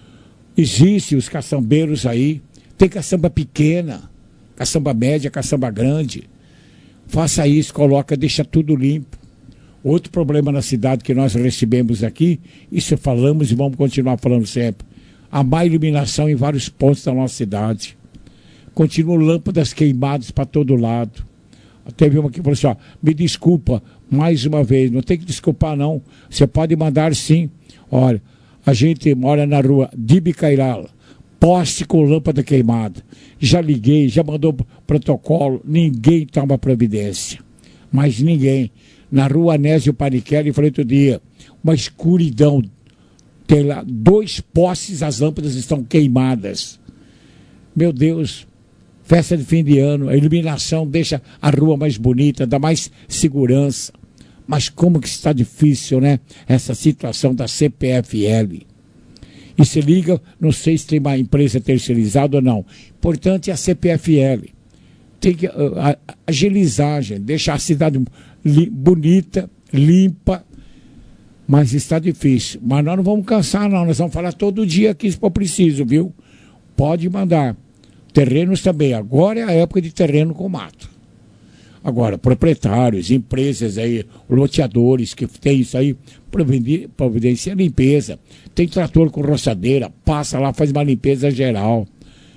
Existem os caçambeiros aí, tem caçamba pequena, caçamba média, caçamba grande. Faça isso, coloca, deixa tudo limpo. Outro problema na cidade que nós recebemos aqui, isso falamos e vamos continuar falando sempre, a má iluminação em vários pontos da nossa cidade. Continuam lâmpadas queimadas para todo lado. Teve uma que falou assim, ó, me desculpa, mais uma vez, não tem que desculpar não, você pode mandar sim. Olha, a gente mora na rua Dibicairala, poste com lâmpada queimada. Já liguei, já mandou protocolo, ninguém toma providência. Mas ninguém. Na rua Anésio Paniquelli, falei outro dia, uma escuridão. Tem lá dois postes, as lâmpadas estão queimadas. Meu Deus, festa de fim de ano, a iluminação deixa a rua mais bonita, dá mais segurança. Mas como que está difícil, né? Essa situação da C P F L. E se liga, não sei se tem uma empresa terceirizada ou não. Importante é a C P F L. Tem que uh, agilizar, gente, deixar a cidade li- bonita, limpa, mas está difícil. Mas nós não vamos cansar, não. Nós vamos falar todo dia aqui se for preciso, viu? Pode mandar. Terrenos também. Agora é a época de terreno com mato. Agora, proprietários, empresas aí, loteadores que tem isso aí, providencia limpeza. Tem trator com roçadeira, passa lá, faz uma limpeza geral.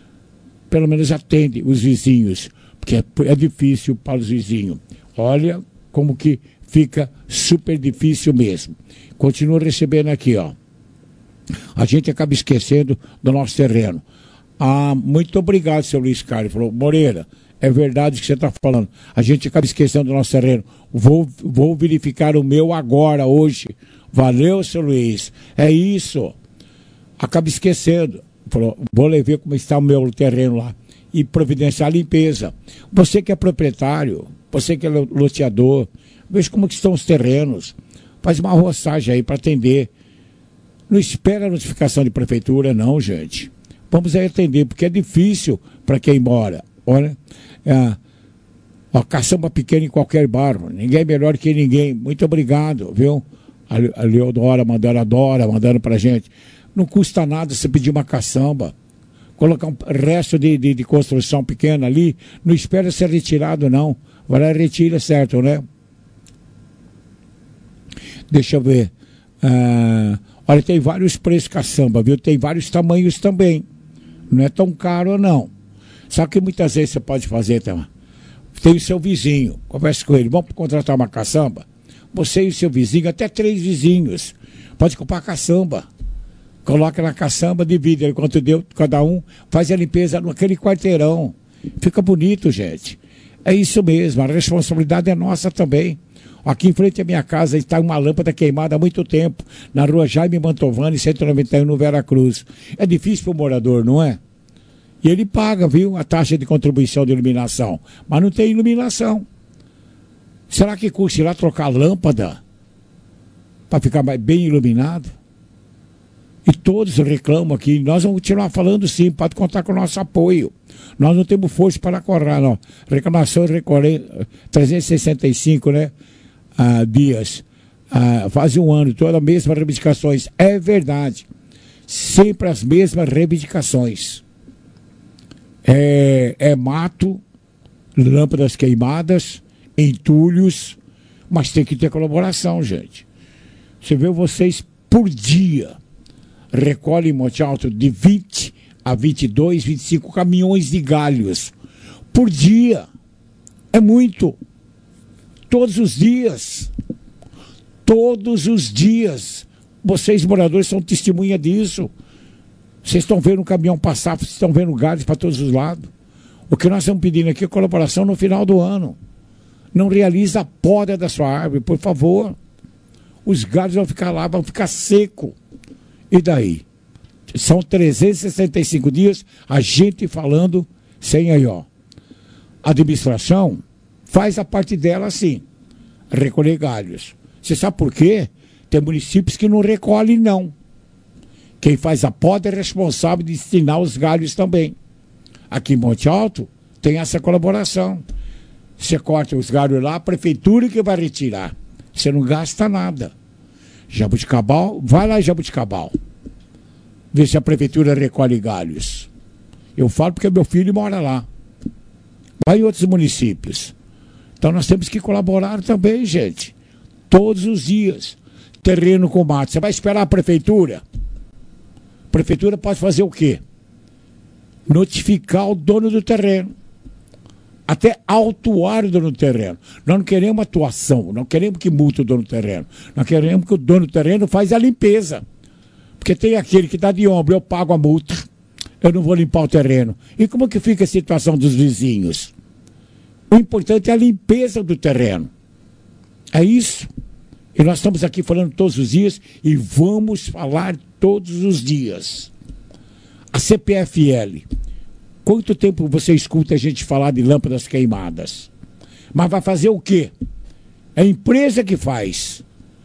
Pelo menos atende os vizinhos, porque é, é difícil para os vizinhos. Olha como que fica super difícil mesmo. Continua recebendo aqui, ó. A gente acaba esquecendo do nosso terreno. Ah, muito obrigado, seu Luiz Carlos. Falou, Moreira, é verdade o que você está falando. A gente acaba esquecendo do nosso terreno. Vou, vou verificar o meu agora, hoje. Valeu, seu Luiz. É isso. Acaba esquecendo. Falou, vou lá ver como está o meu terreno lá. E providenciar a limpeza. Você que é proprietário, você que é loteador, veja como que estão os terrenos. Faz uma roçagem aí para atender. Não espera a notificação de prefeitura, não, gente. Vamos aí atender, porque é difícil para quem mora. Olha, é, ó, caçamba pequena em qualquer bairro. Ninguém é melhor que ninguém. Muito obrigado, viu? A, a Leodora mandando, a Dora mandando pra gente. Não custa nada você pedir uma caçamba. Colocar um resto de, de, de construção pequena ali. Não espera ser retirado, não. Vai lá e retira, certo, né? Deixa eu ver. Ah, olha, tem vários preços caçamba, viu? Tem vários tamanhos também. Não é tão caro, não. Só que muitas vezes você pode fazer, tá? Tem o seu vizinho, conversa com ele, vamos contratar uma caçamba? Você e o seu vizinho, até três vizinhos, pode comprar caçamba. Coloca na caçamba, divide ele quanto deu, cada um, faz a limpeza naquele quarteirão. Fica bonito, gente. É isso mesmo, a responsabilidade é nossa também. Aqui em frente à minha casa está uma lâmpada queimada há muito tempo, na rua Jaime Mantovani, cento e noventa e um, no Veracruz. É difícil para o morador, não é? E ele paga, viu, a taxa de contribuição de iluminação. Mas não tem iluminação. Será que custa ir lá trocar a lâmpada para ficar mais bem iluminado? E todos reclamam aqui. Nós vamos continuar falando sim, pode contar com o nosso apoio. Nós não temos força para correr, não. Reclamação recorrente, trezentos e sessenta e cinco, né? Ah, dias. Ah, faz um ano, todas as mesmas reivindicações. É verdade. Sempre as mesmas reivindicações. É, é mato, lâmpadas queimadas, entulhos, mas tem que ter colaboração, gente. Você vê vocês por dia recolhem em Monte Alto de vinte a vinte e dois, vinte e cinco caminhões de galhos por dia. É muito. Todos os dias. Todos os dias. Vocês, moradores, são testemunha disso. Vocês estão vendo o caminhão passar, vocês estão vendo galhos para todos os lados. O que nós estamos pedindo aqui é colaboração no final do ano. Não realiza a poda da sua árvore, por favor. Os galhos vão ficar lá, vão ficar seco. E daí? São trezentos e sessenta e cinco dias a gente falando sem aí, ó. A administração faz a parte dela assim, recolher galhos. Você sabe por quê? Tem municípios que não recolhem, não. Quem faz a poda é responsável de destinar os galhos também. Aqui em Monte Alto tem essa colaboração. Você corta os galhos lá, a prefeitura que vai retirar. Você não gasta nada. Jabuticabal, vai lá em Jabuticabal. Vê se a prefeitura recolhe galhos. Eu falo porque meu filho mora lá. Vai em outros municípios. Então nós temos que colaborar também, gente. Todos os dias. Terreno com mato. Você vai esperar a prefeitura? A prefeitura pode fazer o quê? Notificar o dono do terreno. Até autuar o dono do terreno. Nós não queremos atuação, não queremos que multe o dono do terreno. Nós queremos que o dono do terreno faça a limpeza. Porque tem aquele que está de ombro, eu pago a multa, eu não vou limpar o terreno. E como que fica a situação dos vizinhos? O importante é a limpeza do terreno. É isso. E nós estamos aqui falando todos os dias e vamos falar todos os dias. A C P F L. Quanto tempo você escuta a gente falar de lâmpadas queimadas? Mas vai fazer o quê? É a empresa que faz.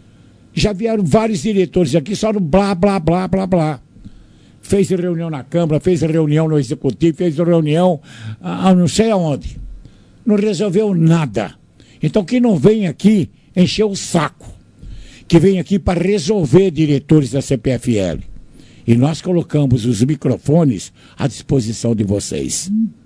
Já vieram vários diretores aqui só no blá, blá, blá, blá, blá. Fez reunião na Câmara, fez reunião no Executivo, fez reunião a não sei aonde. Não resolveu nada. Então quem não vem aqui encher o saco. Que vem aqui para resolver, diretores da C P F L. E nós colocamos os microfones à disposição de vocês.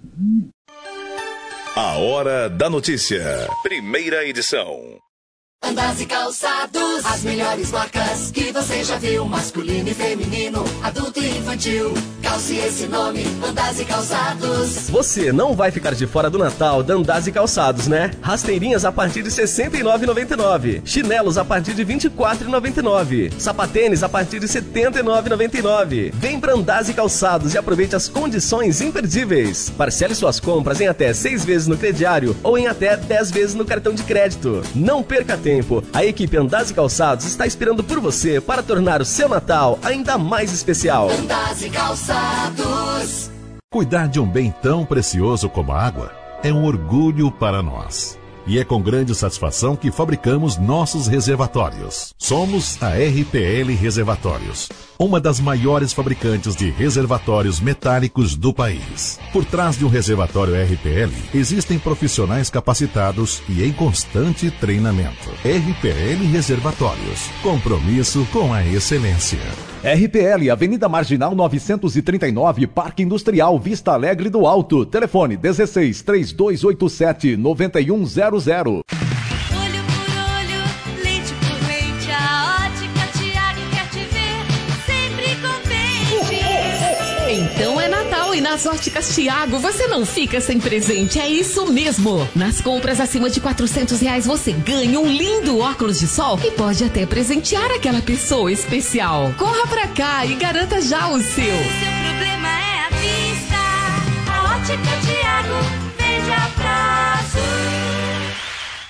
A Hora da Notícia. Primeira edição. Andas e calçados, as melhores marcas que você já viu. Masculino e feminino, adulto e infantil. Calce esse nome, Andas e Calçados. Você não vai ficar de fora do Natal da Andas e Calçados, né? Rasteirinhas a partir de sessenta e nove reais e noventa e nove centavos. Chinelos a partir de vinte e quatro reais e noventa e nove centavos. Sapatênis a partir de setenta e nove reais e noventa e nove centavos. Vem pra Andas e Calçados e aproveite as condições imperdíveis. Parcele suas compras em até seis vezes no crediário ou em até dez vezes no cartão de crédito. Não perca tempo. A equipe Andas e Calçados está esperando por você para tornar o seu Natal ainda mais especial. Andas e Calçados. Cuidar de um bem tão precioso como a água é um orgulho para nós. E é com grande satisfação que fabricamos nossos reservatórios. Somos a R P L Reservatórios, uma das maiores fabricantes de reservatórios metálicos do país. Por trás de um reservatório R P L, existem profissionais capacitados e em constante treinamento. R P L Reservatórios, compromisso com a excelência. R P L, Avenida Marginal novecentos e trinta e nove, Parque Industrial Vista Alegre do Alto. Telefone dezesseis, três dois oito sete, nove um zero zero. Olho por olho, lente por lente, a Ótica Tiago quer te ver sempre contente. Então é Natal e nas Óticas Tiago você não fica sem presente, é isso mesmo. Nas compras acima de quatrocentos reais você ganha um lindo óculos de sol e pode até presentear aquela pessoa especial. Corra pra cá e garanta já o seu. Seu problema é a vista, a Ótica Tiago, veja prazo.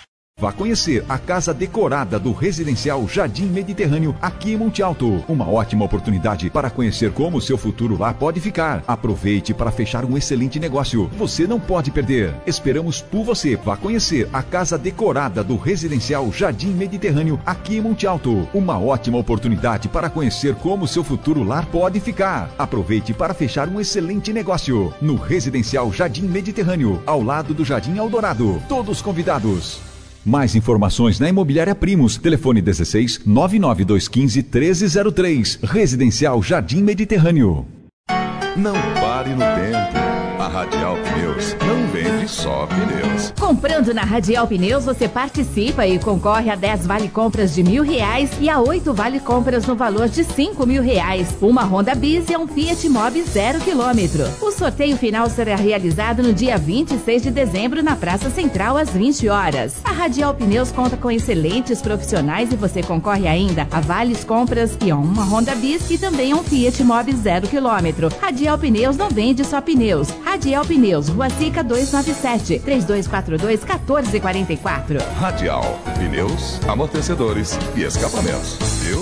vá conhecer a casa decorada do Residencial Jardim Mediterrâneo aqui em Monte Alto. Uma ótima oportunidade para conhecer como o seu futuro lá pode ficar. Aproveite para fechar um excelente negócio. Você não pode perder. Esperamos por você. Vá conhecer a casa decorada do Residencial Jardim Mediterrâneo aqui em Monte Alto. Uma ótima oportunidade para conhecer como o seu futuro lar pode ficar. Aproveite para fechar um excelente negócio no Residencial Jardim Mediterrâneo, ao lado do Jardim Eldorado. Todos convidados. Mais informações na Imobiliária Primos. Telefone dezesseis, nove nove dois um cinco, um três zero três. Residencial Jardim Mediterrâneo. Não pare no tempo. A Radial Pneus não vende só pneus. Comprando na Radial Pneus, você participa e concorre a dez vale compras de mil reais e a oito vale compras no valor de cinco mil reais. Uma Honda Bis e um Fiat Mobi zero quilômetro. O sorteio final será realizado no dia vinte e seis de dezembro na Praça Central às vinte horas. A Radial Pneus conta com excelentes profissionais e você concorre ainda a vales compras e a uma Honda Bis e também a um Fiat Mobi zero quilômetro. Radial Pneus não vende só pneus. Radial Pneus, Rua Sica duzentos e noventa e sete, três dois quatro dois, um quatro quatro quatro. Radial, pneus, amortecedores e escapamentos, viu?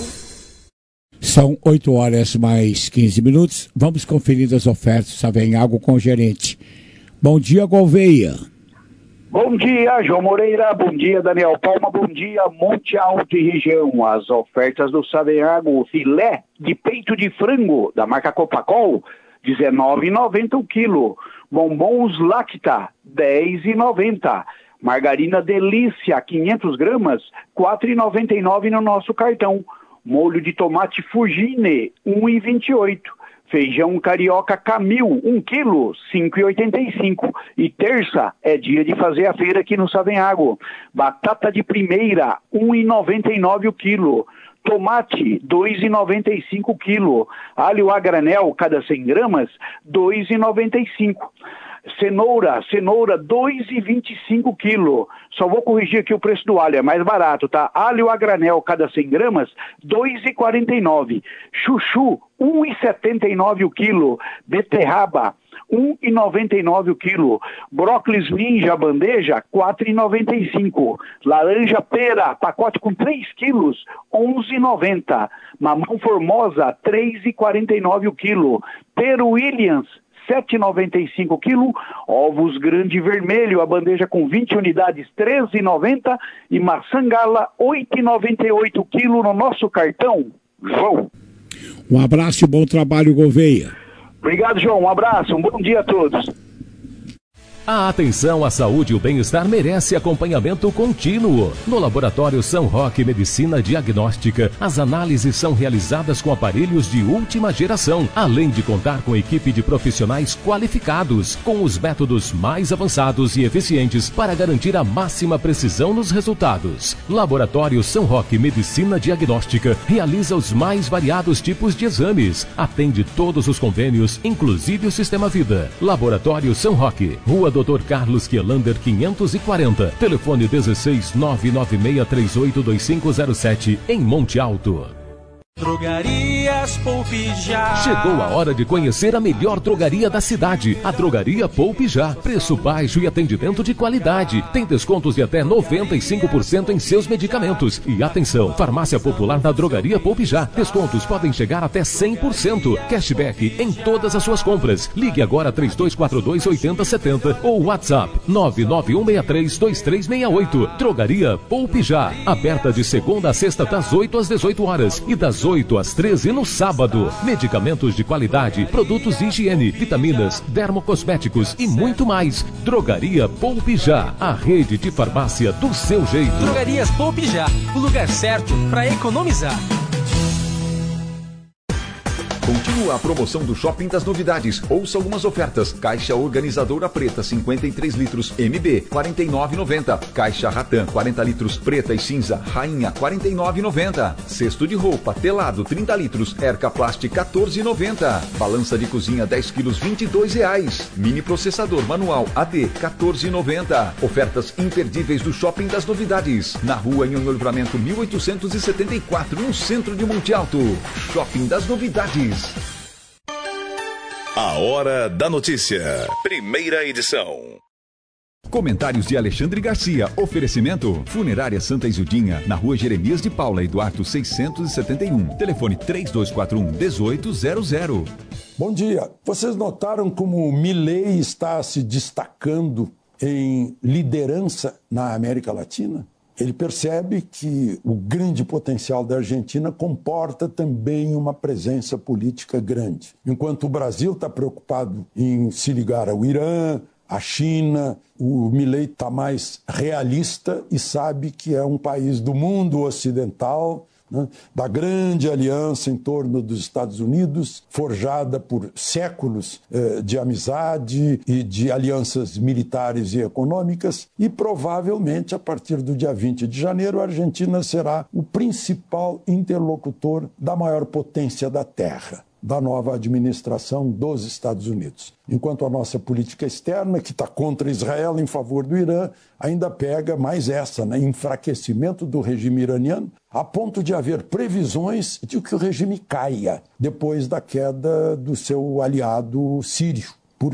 São oito horas mais quinze minutos. Vamos conferir as ofertas Savenhago com o gerente. Bom dia, Gouveia. Bom dia, João Moreira. Bom dia, Daniel Palma. Bom dia, Monte Alto e região. As ofertas do Savenhago: filé de peito de frango da marca Copacol, dezenove reais e noventa centavos o quilo. Bombons Lacta, dez reais e noventa centavos. Margarina Delícia, quinhentas gramas, quatro reais e noventa e nove centavos no nosso cartão. Molho de tomate Fugine, um real e vinte e oito centavos. Feijão carioca Camil, um quilo, cinco reais e oitenta e cinco centavos. E terça é dia de fazer a feira aqui no Savenhago. Batata de primeira, um real e noventa e nove centavos o quilo. Tomate, dois reais e noventa e cinco centavos o quilo. Alho a granel, cada cem gramas, dois reais e noventa e cinco centavos. Cenoura, cenoura, dois reais e vinte e cinco centavos o quilo. Só vou corrigir aqui o preço do alho, é mais barato, tá? Alho a granel, cada cem gramas, dois reais e quarenta e nove centavos. Chuchu, um real e setenta e nove centavos o quilo. Beterraba, um real e noventa e nove centavos o quilo. Brócolis ninja bandeja, quatro reais e noventa e cinco centavos. Laranja pera, pacote com três quilos, onze reais e noventa centavos. Mamão formosa, três reais e quarenta e nove centavos o quilo. Peru Williams, sete reais e noventa e cinco centavos o quilo. Ovos grande vermelho, a bandeja com vinte unidades, treze reais e noventa centavos. E maçã gala, oito reais e noventa e oito centavos o quilo no nosso cartão. João. Um abraço e bom trabalho, Gouveia. Obrigado, João. Um abraço, um bom dia a todos. A atenção à saúde e o bem-estar merece acompanhamento contínuo. No Laboratório São Roque Medicina Diagnóstica, as análises são realizadas com aparelhos de última geração, além de contar com equipe de profissionais qualificados, com os métodos mais avançados e eficientes para garantir a máxima precisão nos resultados. Laboratório São Roque Medicina Diagnóstica realiza os mais variados tipos de exames, atende todos os convênios, inclusive o Sistema Vida. Laboratório São Roque, Rua doutor Carlos Quielander quinhentos e quarenta, telefone dezesseis, nove nove seis três oito dois cinco zero sete, em Monte Alto. Drogarias Poupe Já. Chegou a hora de conhecer a melhor drogaria da cidade, a Drogaria Poupe Já. Preço baixo e atendimento de qualidade. Tem descontos de até noventa e cinco por cento em seus medicamentos. E atenção, farmácia popular da Drogaria Poupe Já. Descontos podem chegar até cem por cento. Cashback em todas as suas compras. Ligue agora três dois quatro dois, oito zero sete zero ou WhatsApp nove nove um seis três, dois três seis oito. Drogaria Poupe Já. Aberta de segunda a sexta das oito às dezoito horas e das oito às treze no sábado. Medicamentos de qualidade, produtos de higiene, vitaminas, dermocosméticos e muito mais. Drogaria Poupe Já, a rede de farmácia do seu jeito. Drogarias Poupe Já, o lugar certo para economizar. Continua a promoção do Shopping das Novidades. Ouça algumas ofertas. Caixa organizadora preta cinquenta e três litros M B quarenta e nove reais e noventa centavos. Caixa Ratan quarenta litros preta e cinza Rainha quarenta e nove reais e noventa centavos. Cesto de roupa telado trinta litros Erca Plast quatorze reais e noventa centavos. Balança de cozinha dez quilos vinte e dois reais. Mini processador manual A D quatorze reais e noventa centavos. Ofertas imperdíveis do Shopping das Novidades. Na rua Nhonho Livramento mil oitocentos e setenta e quatro, no centro de Monte Alto. Shopping das Novidades. A Hora da Notícia. Primeira edição. Comentários de Alexandre Garcia. Oferecimento Funerária Santa Isildinha, na rua Jeremias de Paula, Eduardo seiscentos e setenta e um. Telefone três dois quatro um, um oito zero zero. Bom dia. Vocês notaram como o Milei está se destacando em liderança na América Latina? Ele percebe que o grande potencial da Argentina comporta também uma presença política grande. Enquanto o Brasil está preocupado em se ligar ao Irã, à China, o Milei está mais realista e sabe que é um país do mundo ocidental, né, da grande aliança em torno dos Estados Unidos, forjada por séculos eh, de amizade e de alianças militares e econômicas, e provavelmente, a partir do dia vinte de janeiro, a Argentina será o principal interlocutor da maior potência da Terra, da nova administração dos Estados Unidos. Enquanto a nossa política externa, que está contra Israel em favor do Irã, ainda pega mais essa, né? Enfraquecimento do regime iraniano, a ponto de haver previsões de que o regime caia depois da queda do seu aliado sírio.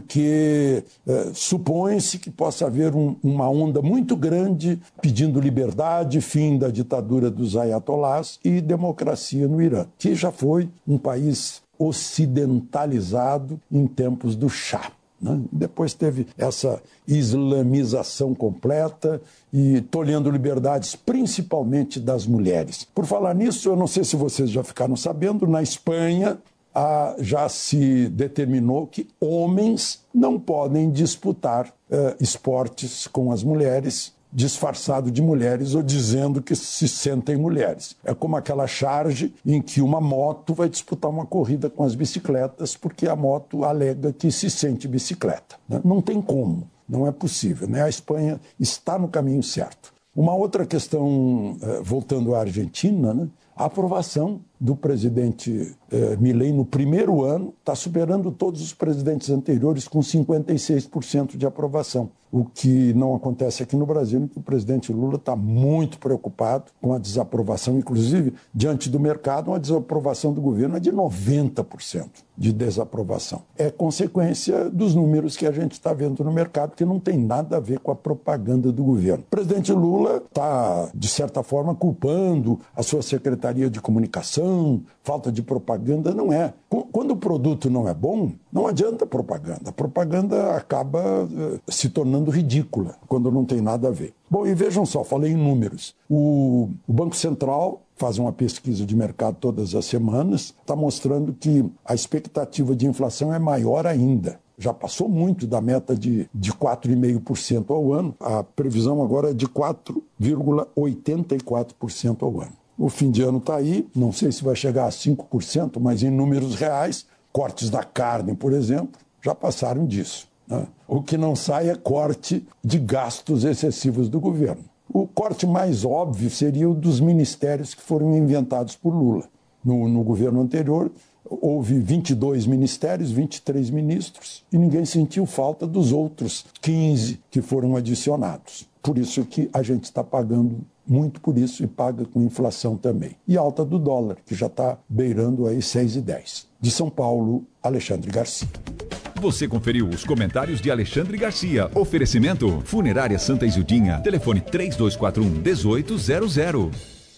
Porque eh, supõe-se que possa haver um, uma onda muito grande pedindo liberdade, fim da ditadura dos ayatolás e democracia no Irã, que já foi um país ocidentalizado em tempos do Shah, né? Depois teve essa islamização completa e tolhendo liberdades, principalmente das mulheres. Por falar nisso, eu não sei se vocês já ficaram sabendo, na Espanha ah, já se determinou que homens não podem disputar eh, esportes com as mulheres, disfarçado de mulheres ou dizendo que se sentem mulheres. É como aquela charge em que uma moto vai disputar uma corrida com as bicicletas porque a moto alega que se sente bicicleta, né? Não tem como, não é possível, né? A Espanha está no caminho certo. Uma outra questão, voltando à Argentina, né? A aprovação do presidente eh, Milei no primeiro ano está superando todos os presidentes anteriores com cinquenta e seis por cento de aprovação. O que não acontece aqui no Brasil, que o presidente Lula está muito preocupado com a desaprovação, inclusive, diante do mercado, uma desaprovação do governo é de noventa por cento de desaprovação. É consequência dos números que a gente está vendo no mercado, que não tem nada a ver com a propaganda do governo. O presidente Lula está, de certa forma, culpando a sua Secretaria de Comunicação, falta de propaganda, não é. Quando o produto não é bom, não adianta propaganda. A propaganda acaba uh, se tornando ridícula, quando não tem nada a ver. Bom, e vejam só, falei em números. O, o Banco Central faz uma pesquisa de mercado todas as semanas, está mostrando que a expectativa de inflação é maior ainda. Já passou muito da meta de, de quatro vírgula cinco por cento ao ano. A previsão agora é de quatro vírgula oitenta e quatro por cento ao ano. O fim de ano está aí, não sei se vai chegar a cinco por cento, mas em números reais, cortes da carne, por exemplo, já passaram disso, né? O que não sai é corte de gastos excessivos do governo. O corte mais óbvio seria o dos ministérios que foram inventados por Lula. No, no governo anterior, houve vinte e dois ministérios, vinte e três ministros, e ninguém sentiu falta dos outros quinze que foram adicionados. Por isso que a gente está pagando muito por isso e paga com inflação também. E alta do dólar, que já está beirando aí seis e dez. De São Paulo, Alexandre Garcia. Você conferiu os comentários de Alexandre Garcia. Oferecimento Funerária Santa Isildinha. Telefone três dois quatro um, um oito zero zero.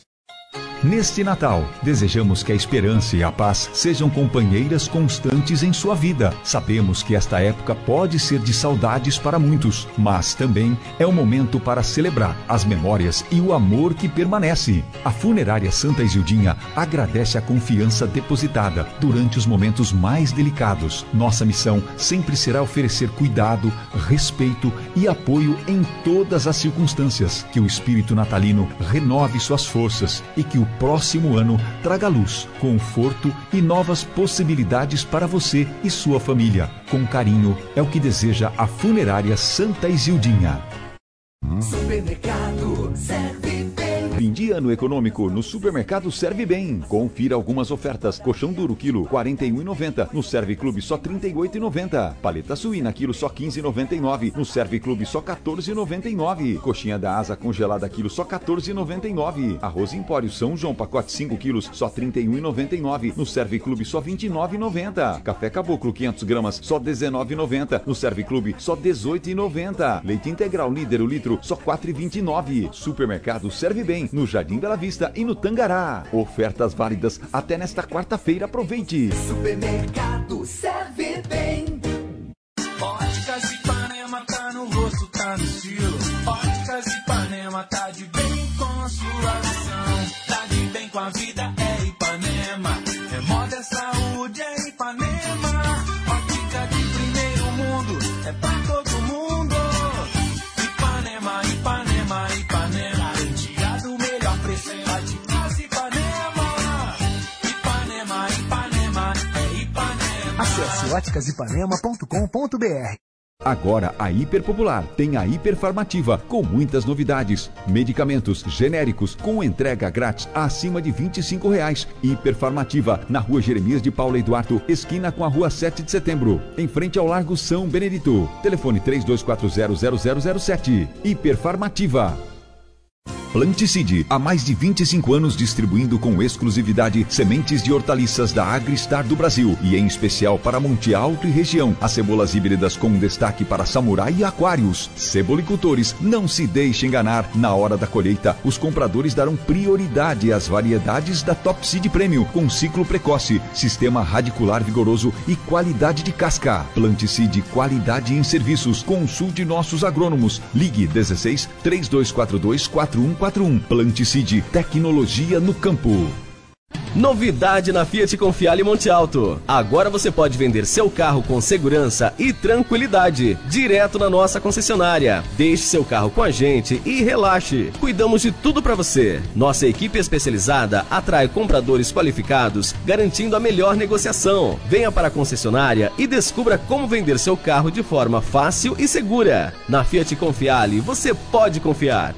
Neste Natal, desejamos que a esperança e a paz sejam companheiras constantes em sua vida. Sabemos que esta época pode ser de saudades para muitos, mas também é um momento para celebrar as memórias e o amor que permanece. A Funerária Santa Isildinha agradece a confiança depositada durante os momentos mais delicados. Nossa missão sempre será oferecer cuidado, respeito e apoio em todas as circunstâncias. Que o espírito natalino renove suas forças e que o próximo ano traga luz, conforto e novas possibilidades para você e sua família. Com carinho, é o que deseja a Funerária Santa Isildinha. Supermercado Serve Bem. Fim de ano econômico no supermercado Serve Bem. Confira algumas ofertas. Colchão duro quilo quarenta e um reais e noventa centavos. No Serve Clube só trinta e oito reais e noventa centavos. Paleta suína quilo só quinze reais e noventa e nove centavos. No Serve Clube só quatorze reais e noventa e nove centavos. Coxinha da asa congelada quilo só quatorze reais e noventa e nove centavos. Arroz Empório São João pacote cinco quilos só trinta e um reais e noventa e nove centavos. No Serve Clube só vinte e nove reais e noventa centavos. Café Caboclo quinhentas gramas só dezenove reais e noventa centavos. No Serve Clube só dezoito reais e noventa centavos. Leite integral líder o litro só quatro reais e vinte e nove centavos. Supermercado Serve Bem no Jardim Bela Vista e no Tangará. Ofertas válidas até nesta quarta-feira. Aproveite. Supermercado Serve Bem. Óticas Ipanema tá no rosto, tá no estilo. Óticas Ipanema tá de bem com a sua visão. Tá de bem com a vida, é Ipanema. É moda, é saúde, é Ipanema. Ótica de primeiro mundo, é pra todo mundo. Ipanema, Ipanema, Ipanema. Garantia do melhor preço, é de casa Ipanema. Ipanema, Ipanema, é Ipanema. Acesse óticas ipanema ponto com ponto br. Agora a Hiperpopular tem a Hiperfarmativa com muitas novidades. Medicamentos genéricos com entrega grátis acima de vinte e cinco reais. Hiperfarmativa na Rua Jeremias de Paula Eduardo, esquina com a Rua sete de setembro, em frente ao Largo São Benedito. Telefone três dois quatro zero zero zero zero sete. Hiperfarmativa. Planticide, há mais de vinte e cinco anos distribuindo com exclusividade sementes de hortaliças da Agristar do Brasil e em especial para Monte Alto e região. As cebolas híbridas com destaque para samurai e aquários. Cebolicultores, não se deixe enganar. Na hora da colheita, os compradores darão prioridade às variedades da Top Seed Premium com ciclo precoce, sistema radicular vigoroso e qualidade de casca. Planticide, qualidade em serviços. Consulte nossos agrônomos. Ligue dezesseis, três dois quatro dois, quatro um quatro um. Planticide, tecnologia no campo. Novidade na Fiat Confiale Monte Alto. Agora você pode vender seu carro com segurança e tranquilidade, direto na nossa concessionária. Deixe seu carro com a gente e relaxe. Cuidamos de tudo para você. Nossa equipe especializada atrai compradores qualificados, garantindo a melhor negociação. Venha para a concessionária e descubra como vender seu carro de forma fácil e segura. Na Fiat Confiale, você pode confiar.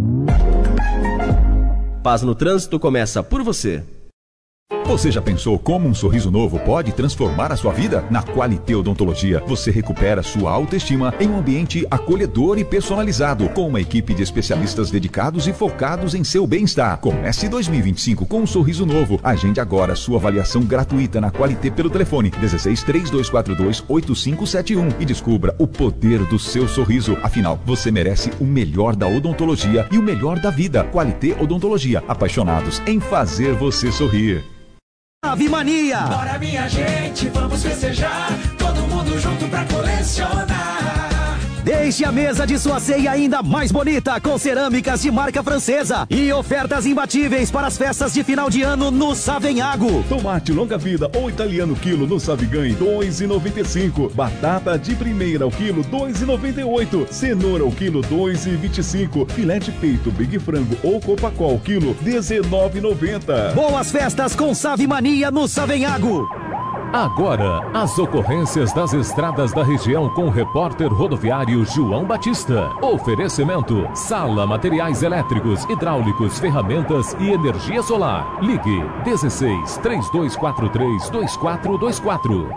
Paz no trânsito começa por você. Você já pensou como um sorriso novo pode transformar a sua vida? Na Qualité Odontologia, você recupera sua autoestima em um ambiente acolhedor e personalizado, com uma equipe de especialistas dedicados e focados em seu bem-estar. Comece dois mil e vinte e cinco com um sorriso novo. Agende agora sua avaliação gratuita na Qualité pelo telefone dezesseis, três dois quatro dois, oito cinco sete um e descubra o poder do seu sorriso. Afinal, você merece o melhor da odontologia e o melhor da vida. Qualité Odontologia, apaixonados em fazer você sorrir. Ave Mania! Bora minha gente, vamos festejar, todo mundo junto pra colecionar. Deixe a mesa de sua ceia ainda mais bonita com cerâmicas de marca francesa e ofertas imbatíveis para as festas de final de ano no Savenhago. Tomate longa vida ou italiano quilo no Savigan dois reais e noventa e cinco centavos. Batata de primeira ao quilo dois reais e noventa e oito centavos. Cenoura ao quilo dois reais e vinte e cinco centavos. Filé de peito Big Frango ou Copacol quilo dezenove reais e noventa centavos. Boas festas com Savimania no Savenhago. Agora, as ocorrências das estradas da região com o repórter rodoviário João Batista. Oferecimento: Sala Materiais Elétricos, Hidráulicos, Ferramentas e Energia Solar. Ligue dezesseis, três dois quatro três, dois quatro dois quatro.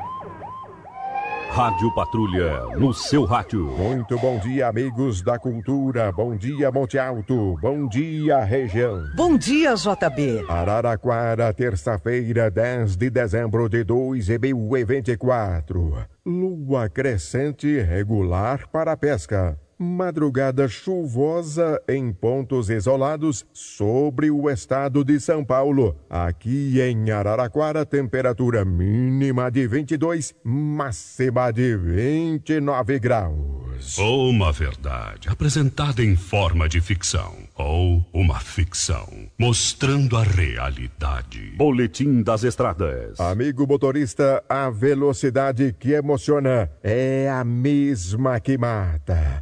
Rádio Patrulha, no seu rádio. Muito bom dia, amigos da cultura. Bom dia, Monte Alto. Bom dia, região. Bom dia, J B. Araraquara, terça-feira, dez de dezembro de dois mil e vinte e quatro. Lua crescente regular para a pesca. Madrugada chuvosa em pontos isolados sobre o estado de São Paulo. Aqui em Araraquara, temperatura mínima de vinte e dois, máxima de vinte e nove graus. Uma verdade apresentada em forma de ficção. Ou uma ficção mostrando a realidade. Boletim das Estradas. Amigo motorista, a velocidade que emociona é a mesma que mata.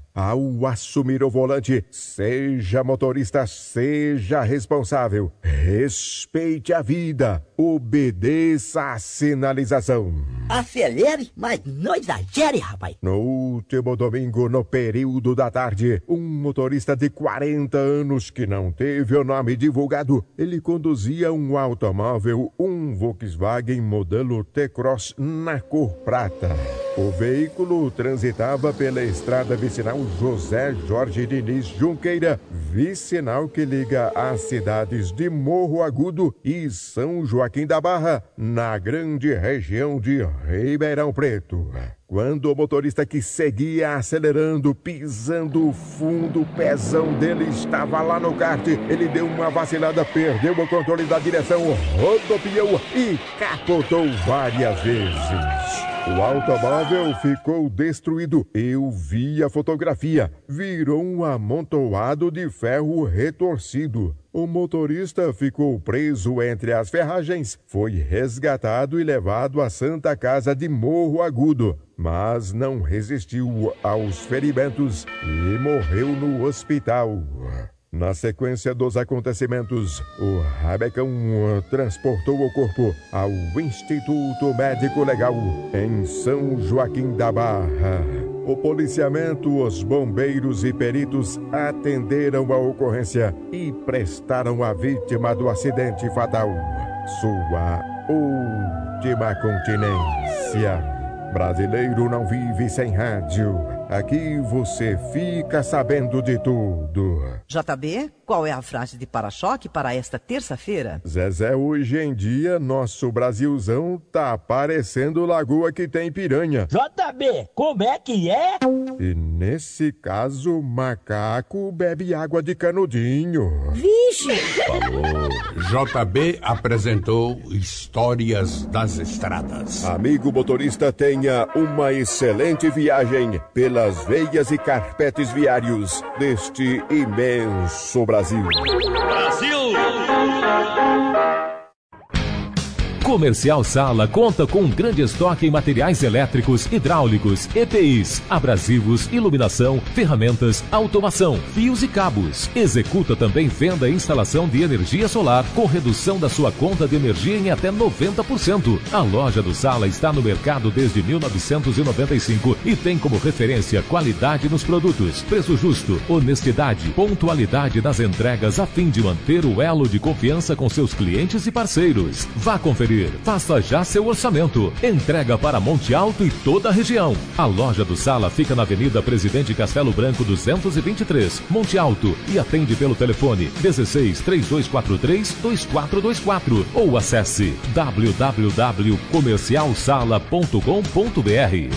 Ao assumir o volante, seja motorista, seja responsável. Respeite a vida. Obedeça a sinalização. Acelere, mas não exagere, rapaz. No último domingo, no período da tarde, um motorista de quarenta anos que não teve o nome divulgado, ele conduzia um automóvel, um Volkswagen modelo T-Cross na cor prata. O veículo transitava pela estrada vicinal José Jorge Diniz Junqueira, vicinal que liga as cidades de Morro Agudo e São Joaquim da Barra, na grande região de Ribeirão Preto. Quando o motorista que seguia acelerando, pisando fundo, o pezão dele estava lá no kart, ele deu uma vacilada, perdeu o controle da direção, rodopiou e capotou várias vezes. O automóvel ficou destruído. Eu vi a fotografia. Virou um amontoado de ferro retorcido. O motorista ficou preso entre as ferragens, foi resgatado e levado à Santa Casa de Morro Agudo, mas não resistiu aos ferimentos e morreu no hospital. Na sequência dos acontecimentos, o Rabecão transportou o corpo ao Instituto Médico Legal em São Joaquim da Barra. O policiamento, os bombeiros e peritos atenderam a ocorrência e prestaram à vítima do acidente fatal sua última continência. Brasileiro não vive sem rádio. Aqui você fica sabendo de tudo. J B, qual é a frase de para-choque para esta terça-feira? Zezé, hoje em dia, nosso Brasilzão tá parecendo lagoa que tem piranha. J B, como é que é? E nesse caso, macaco bebe água de canudinho. Vixe! Falou. J B apresentou Histórias das Estradas. Amigo motorista, tenha uma excelente viagem pela as veias e carpetes viários deste imenso Brasil. Brasil! Comercial Sala conta com um grande estoque em materiais elétricos, hidráulicos, E P Is, abrasivos, iluminação, ferramentas, automação, fios e cabos. Executa também venda e instalação de energia solar com redução da sua conta de energia em até noventa por cento. A loja do Sala está no mercado desde mil novecentos e noventa e cinco e tem como referência qualidade nos produtos, preço justo, honestidade, pontualidade nas entregas a fim de manter o elo de confiança com seus clientes e parceiros. Vá conferir. Faça já seu orçamento. Entrega para Monte Alto e toda a região. A loja do Sala fica na Avenida Presidente Castelo Branco duzentos e vinte e três, Monte Alto, e atende pelo telefone dezesseis, três dois quatro três, dois quatro dois quatro ou acesse w w w ponto comercial sala ponto com ponto b r.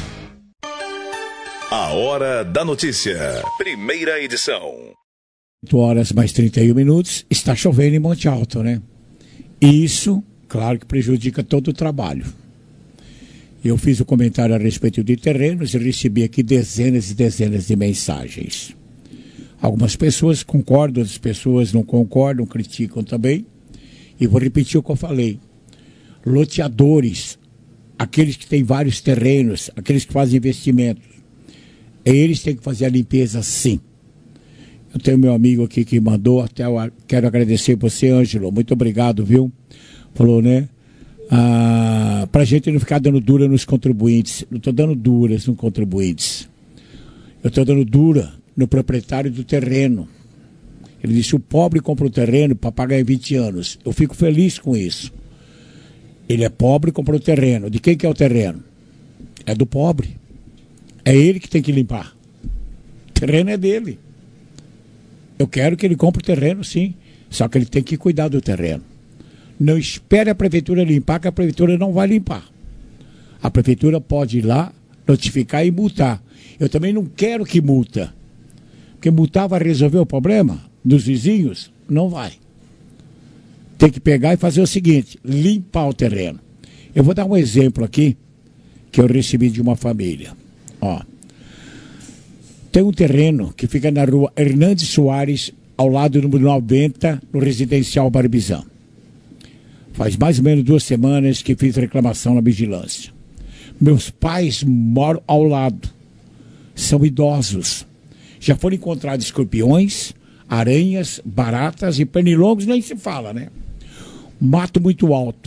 A Hora da Notícia. Primeira edição. oito horas mais trinta e um minutos. Está chovendo em Monte Alto, né? Isso, claro que prejudica todo o trabalho. Eu fiz o um comentário a respeito de terrenos e recebi aqui dezenas e dezenas de mensagens. Algumas pessoas concordam, outras pessoas não concordam, criticam também. E vou repetir o que eu falei. Loteadores, aqueles que têm vários terrenos, aqueles que fazem investimentos, eles têm que fazer a limpeza sim. Eu tenho meu amigo aqui que mandou, até eu quero agradecer você, Ângelo, muito obrigado, viu? Falou, né? Ah, pra gente não ficar dando dura nos contribuintes. Não estou dando duras nos contribuintes. Eu estou dando dura no proprietário do terreno. Ele disse, o pobre compra o terreno para pagar em vinte anos. Eu fico feliz com isso. Ele é pobre e comprou o terreno. De quem que é o terreno? É do pobre. É ele que tem que limpar. O terreno é dele. Eu quero que ele compre o terreno, sim. Só que ele tem que cuidar do terreno. Não espere a prefeitura limpar, que a prefeitura não vai limpar. A prefeitura pode ir lá, notificar e multar. Eu também não quero que multa. Porque multar vai resolver o problema dos vizinhos? Não vai. Tem que pegar e fazer o seguinte, limpar o terreno. Eu vou dar um exemplo aqui, que eu recebi de uma família. Ó, tem um terreno que fica na rua Hernandes Soares, ao lado do número noventa, no residencial Barbizão. Faz mais ou menos duas semanas que fiz reclamação na vigilância. Meus pais moram ao lado. São idosos. Já foram encontrados escorpiões, aranhas, baratas e pernilongos, nem se fala, né? Mato muito alto,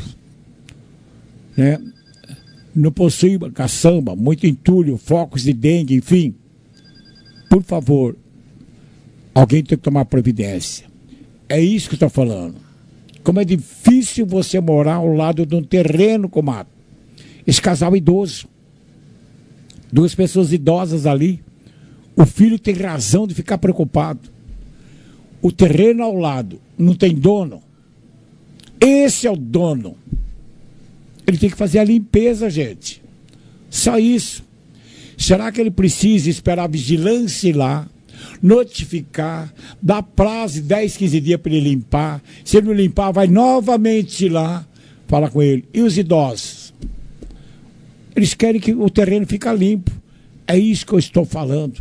né? Não possui caçamba, muito entulho, focos de dengue, enfim. Por favor, alguém tem que tomar providência. É isso que eu estou falando. Como é difícil você morar ao lado de um terreno com mato. Esse casal idoso, duas pessoas idosas ali, o filho tem razão de ficar preocupado. O terreno ao lado não tem dono. Esse é o dono. Ele tem que fazer a limpeza, gente. Só isso. Será que ele precisa esperar a vigilância ir lá, notificar, dar prazo de dez, quinze dias para ele limpar? Se ele não limpar, vai novamente lá falar com ele. E os idosos? Eles querem que o terreno fique limpo. É isso que eu estou falando.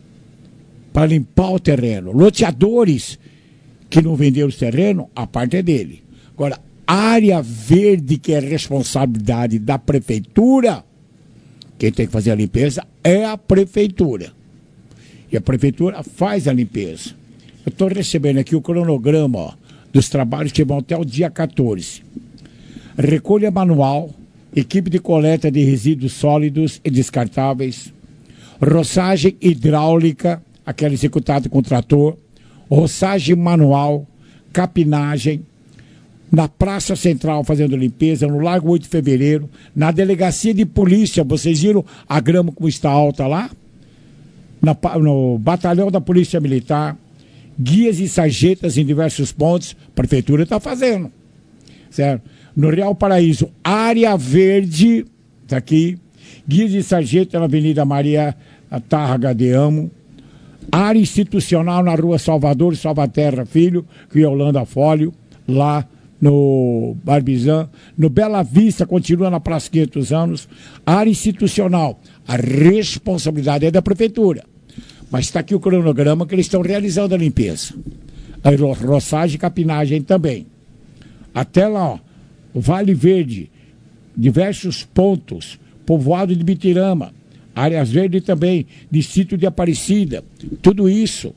Para limpar o terreno. Loteadores que não venderam o terreno, a parte é dele. Agora, área verde, que é responsabilidade da prefeitura, quem tem que fazer a limpeza é a prefeitura. E a prefeitura faz a limpeza. Eu estou recebendo aqui o cronograma, ó, dos trabalhos que vão até o dia quatorze. Recolha manual, equipe de coleta de resíduos sólidos e descartáveis, roçagem hidráulica, aquela executada com trator, roçagem manual, capinagem, na Praça Central fazendo limpeza, no Largo oito de Fevereiro, na Delegacia de Polícia, vocês viram a grama como está alta lá? Na, no Batalhão da Polícia Militar, guias e sarjetas em diversos pontos, a Prefeitura está fazendo, certo? No Real Paraíso, área verde, está aqui, guias e sarjeta na Avenida Maria Tárraga de Amo, área institucional na Rua Salvador, Salvaterra Filho, que é Holanda Fólio, lá no Barbizan, no Bela Vista, continua na Praça quinhentos anos, área institucional, a responsabilidade é da Prefeitura, mas está aqui o cronograma que eles estão realizando a limpeza, a roçagem e capinagem também, até lá, ó, Vale Verde, diversos pontos, povoado de Bitirama, áreas verdes também, distrito de Aparecida, tudo isso.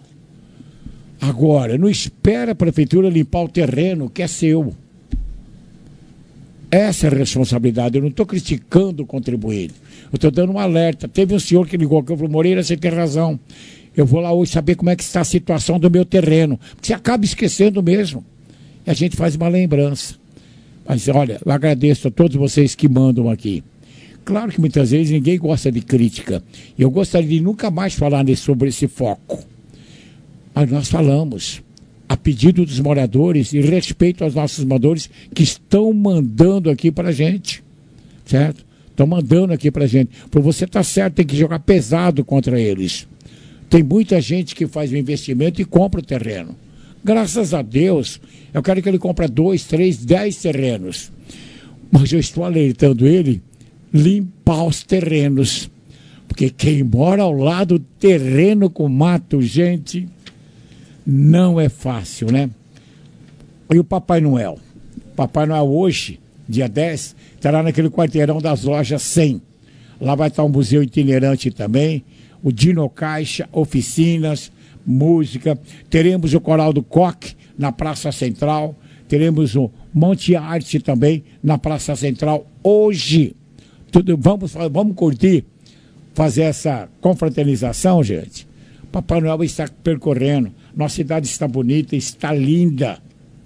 Agora, não espera a prefeitura limpar o terreno que é seu. Essa é a responsabilidade. Eu não estou criticando o contribuinte. Eu estou dando um alerta. Teve um senhor que ligou aqui e falou: Moreira, você tem razão. Eu vou lá hoje saber como é que está a situação do meu terreno. Porque você acaba esquecendo mesmo. E a gente faz uma lembrança. Mas olha, eu agradeço a todos vocês que mandam aqui. Claro que muitas vezes ninguém gosta de crítica. E eu gostaria de nunca mais falar nesse, sobre esse foco. Mas nós falamos, a pedido dos moradores e respeito aos nossos moradores que estão mandando aqui para a gente, certo? Estão mandando aqui para a gente. Para você estar certo, tem que jogar pesado contra eles. Tem muita gente que faz um investimento e compra o terreno. Graças a Deus, eu quero que ele compre dois, três, dez terrenos. Mas eu estou alertando ele limpar os terrenos. Porque quem mora ao lado do terreno com mato, gente, não é fácil, né? E o Papai Noel? Papai Noel hoje, dia dez, estará naquele quarteirão das lojas cem. Lá vai estar um museu itinerante também, o Dino Caixa, oficinas, música. Teremos o Coral do Coque na Praça Central. Teremos o Monte Arte também na Praça Central hoje. Tudo, vamos, vamos curtir, fazer essa confraternização, gente. Papai Noel está percorrendo. Nossa cidade está bonita, está linda.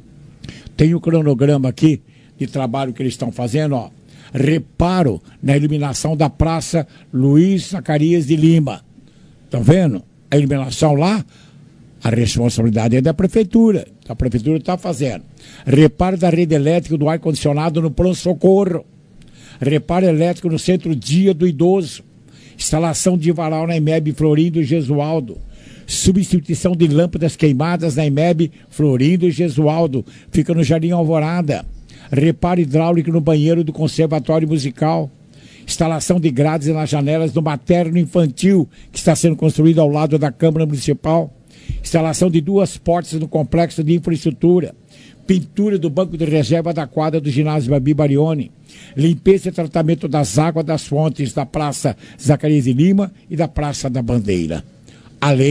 Tem o cronograma aqui de trabalho que eles estão fazendo, ó. Reparo na iluminação da Praça Luiz Zacarias de Lima. Estão vendo? A iluminação lá, a responsabilidade é da Prefeitura. A Prefeitura está fazendo. Reparo da rede elétrica do ar-condicionado no pronto-socorro. Reparo elétrico no Centro Dia do Idoso. Instalação de varal na IMEB Florindo e Gesualdo. Substituição de lâmpadas queimadas na IMEB Florindo e Gesualdo. Fica no Jardim Alvorada. Reparo hidráulico no banheiro do Conservatório Musical. Instalação de grades nas janelas do materno infantil, que está sendo construído ao lado da Câmara Municipal. Instalação de duas portas no complexo de infraestrutura. Pintura do banco de reserva da quadra do ginásio Babi Barioni. Limpeza e tratamento das águas das fontes da Praça Zacarias de Lima e da Praça da Bandeira. Além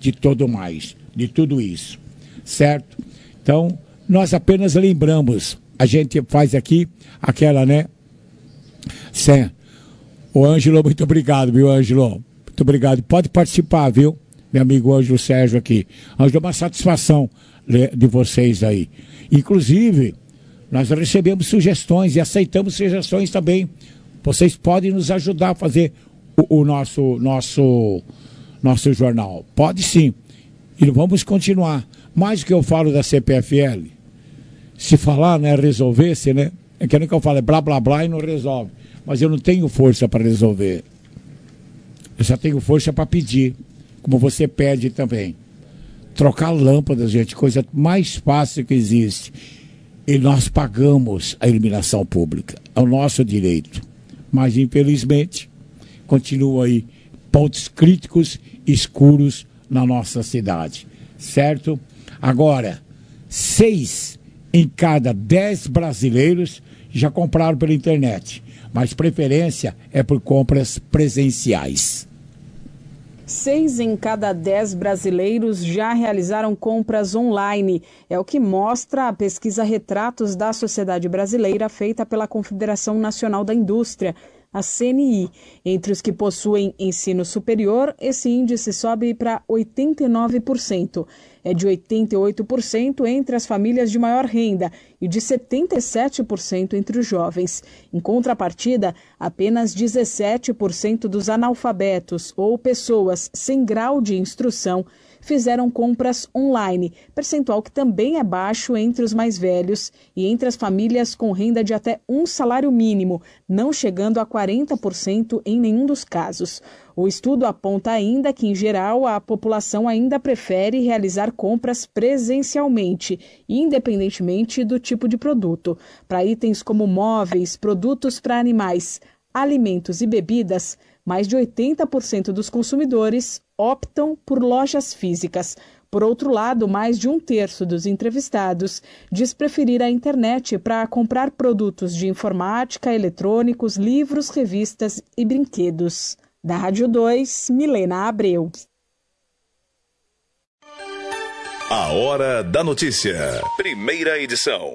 de todo mais, de tudo isso, certo? Então, nós apenas lembramos, a gente faz aqui aquela, né? Sem. Ô, Ângelo, muito obrigado, viu, Ângelo? Muito obrigado. Pode participar, viu? Meu amigo Ângelo Sérgio aqui. Ângelo, uma satisfação de vocês aí. Inclusive, nós recebemos sugestões e aceitamos sugestões também. Vocês podem nos ajudar a fazer o, o nosso, nosso, nosso jornal. Pode sim. E vamos continuar. Mais do que eu falo da C P F L, se falar, né, resolver-se, né? É que nem que eu falo, é blá, blá, blá e não resolve. Mas eu não tenho força para resolver. Eu só tenho força para pedir, como você pede também. Trocar lâmpadas, gente, coisa mais fácil que existe. E nós pagamos a iluminação pública. É o nosso direito. Mas, infelizmente, continua aí pontos críticos escuros na nossa cidade. Certo? Agora, seis em cada dez brasileiros já compraram pela internet. Mas preferência é por compras presenciais. Seis em cada dez brasileiros já realizaram compras online. É o que mostra a pesquisa Retratos da Sociedade Brasileira, feita pela Confederação Nacional da Indústria, a C N I. Entre os que possuem ensino superior, esse índice sobe para oitenta e nove por cento. É de oitenta e oito por cento entre as famílias de maior renda e de setenta e sete por cento entre os jovens. Em contrapartida, apenas dezessete por cento dos analfabetos ou pessoas sem grau de instrução fizeram compras online, percentual que também é baixo entre os mais velhos e entre as famílias com renda de até um salário mínimo, não chegando a quarenta por cento em nenhum dos casos. O estudo aponta ainda que, em geral, a população ainda prefere realizar compras presencialmente, independentemente do tipo de produto. Para itens como móveis, produtos para animais, alimentos e bebidas, mais de oitenta por cento dos consumidores optam por lojas físicas. Por outro lado, mais de um terço dos entrevistados diz preferir a internet para comprar produtos de informática, eletrônicos, livros, revistas e brinquedos. Da Rádio dois, Milena Abreu. A Hora da Notícia. Primeira edição.